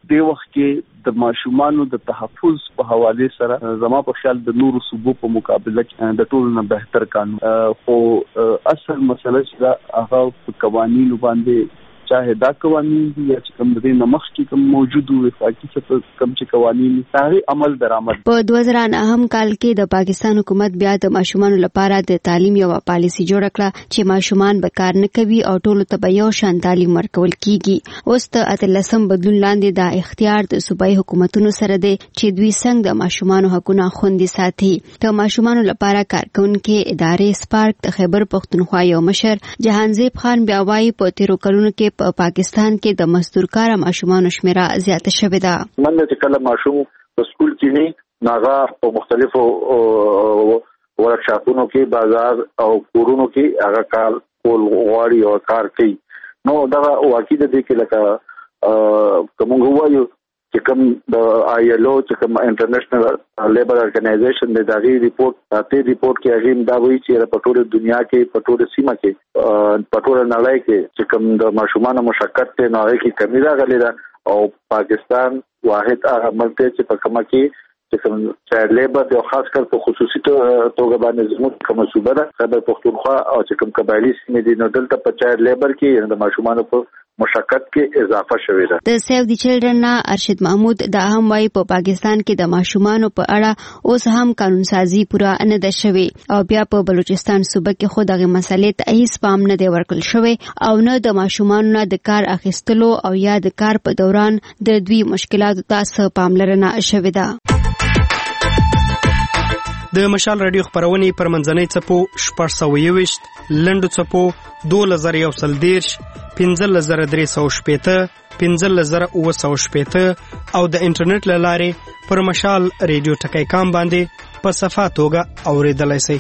د وخت کې د ماشومانو د تحفظ په حواله سره زما په خیال د نورو صوبو په مقابله کې د ټولو نه بهتر قانون خو اصل مسله چې هغه په قوانینو باندې چاهه دا قوانین دي یا چې کوم د نمخ کې کوم موجود وي فاقي څه کوم چې قوانین هغه عمل درآمد. په دوه زره نهم کال کې د پاکستان حکومت بیا د ماشومانو لپاره د تعلیم یو پالیسی جوړ کړه چې ماشومان به کار نه کوي او ټول ته به یو شان تعلیم ورکول کیږي. اوس د اتلسم بدلون لاندې د اختیار د صوبایي حکومتونو سره دی چې دوی څنګه د ماشومانو حقوقونه خوندي ساتي. د ماشومانو لپاره کارکونکو ادارې سپارک د خیبر پختونخوا یو مشر جهانزیب خان بیا وايي په تیرو کلونو کې په پاکستان کې د مزدور کار ماشومانو شمیره زیاته شوې ده. من چې کله ماشوم په سکول کې نه ناغه په مختلفو ورکشاپونو کې بازار او کورونو کې هغه کار کول غواړي او کار کوي نو دا واقعي د دې کې لکه کوم وایو چې کوم د آی ایل او چې کوم انټرنیشنل لیبر ارګنایزیشن د دغه ریپورت ته ریپورت کې هغه دا وایي چې په ټوله دنیا کې په ټوله سیمه کې په ټوله نړۍ کې چې کوم د ماشومان مشکل ته نه کې کمی راغلي ده او پاکستان واحد هغه ملک چې په کومه کې چې کوم چایلډ لیبر او خاص کر په خصوصي توګه باندې زموږ کوم صوبه ده خیبر پختونخوا او چې کوم قبایلی سیمې دي نو دلته په چایلډ لیبر کې د ماشومان په مشکل کې اضافه شوې ده. د سیو دی چلډرن نه ارشد محمود دا هم وايي په پاکستان کې د ماشومانو په اړه اوس هم قانون سازي پوره نه ده شوې او بیا په بلوچستان صوبه کې خو دغه مسلې ته هیڅ پام نه دی ورکړل شوی او نه د ماشومانو نه د کار اخیستلو او یا د کار په دوران د دوی مشکلاتو ته پاملرنه شوې ده. د مشال رادیو خبرونه پر منځنۍ چپو شپږ سوه یوویشت لنډو چپو دوه زره یو سل دیرش پنځه زره درې سوه شپېته پنځه زره اووه سوه شپېته او د انټرنیټ له لارې پر مشال رادیو ټکی کام باندې په صفه توګه اوریدلای شئ.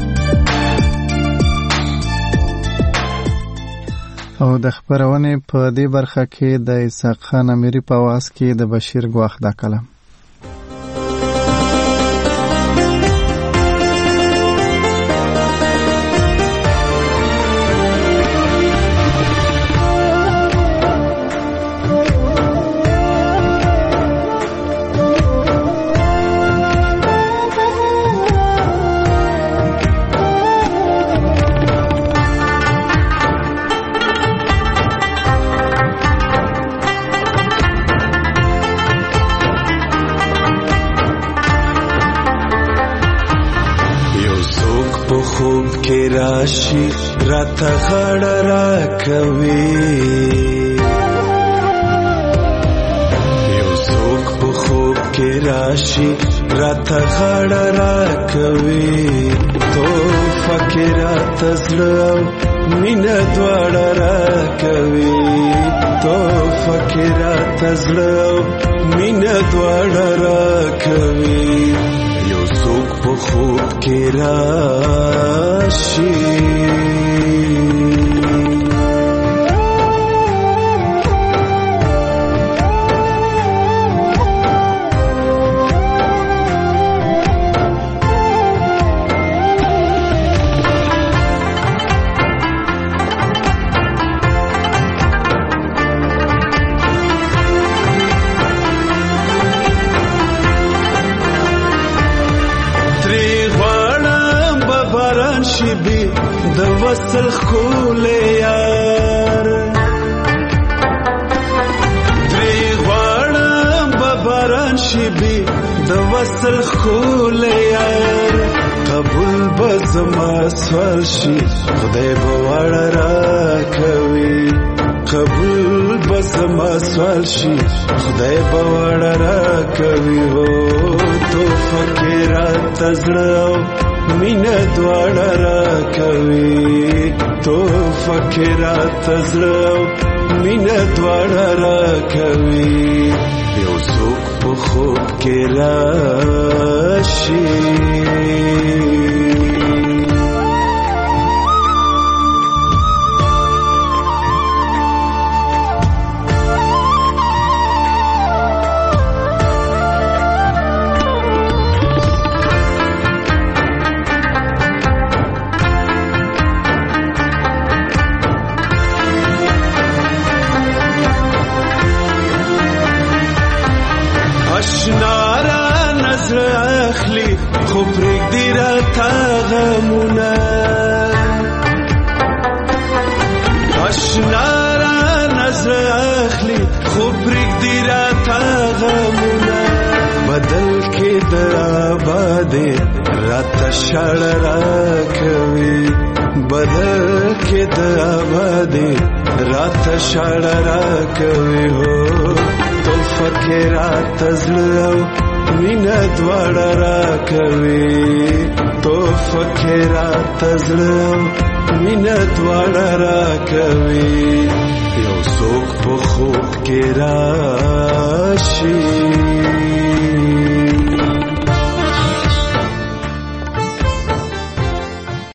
او د خبرونه په دې برخه کې د اسحاق خان امیری په واس کې د بشیر ګواخ دا کلام. راشي راته غړ را کوي یو څوک په خوب کې راشي راته غړ را کوي تو فکر تزړه مینه دواړه را کوي تو فکر تزړه مینه دواړه را کوي یو څوک په خوب کې راشي د وصل خول یار درې غواړم به باران شي بي د وصل خول یار قبول به زما سوال شي خدای به وړ را کوي قبول به زما سوال شي خدای به وړ را کوي هو تو فکر تزړه مینه دواړه را کوي تو فکرات زړه مینه دواړه را کوي یو څوک په خوب کې راشي غمونه آشنا را نظر اخلي خو پرېږدي راته غمونه بدل کې د آبادې راته شاړه راکوي بدل کې د آبادې راته شاړه راکوي هو توفه کې راته زړه او مینه دواړه راکوي توفه کې راته زړه او مینه دواړه راکوي یو څوک په خوب کې راشي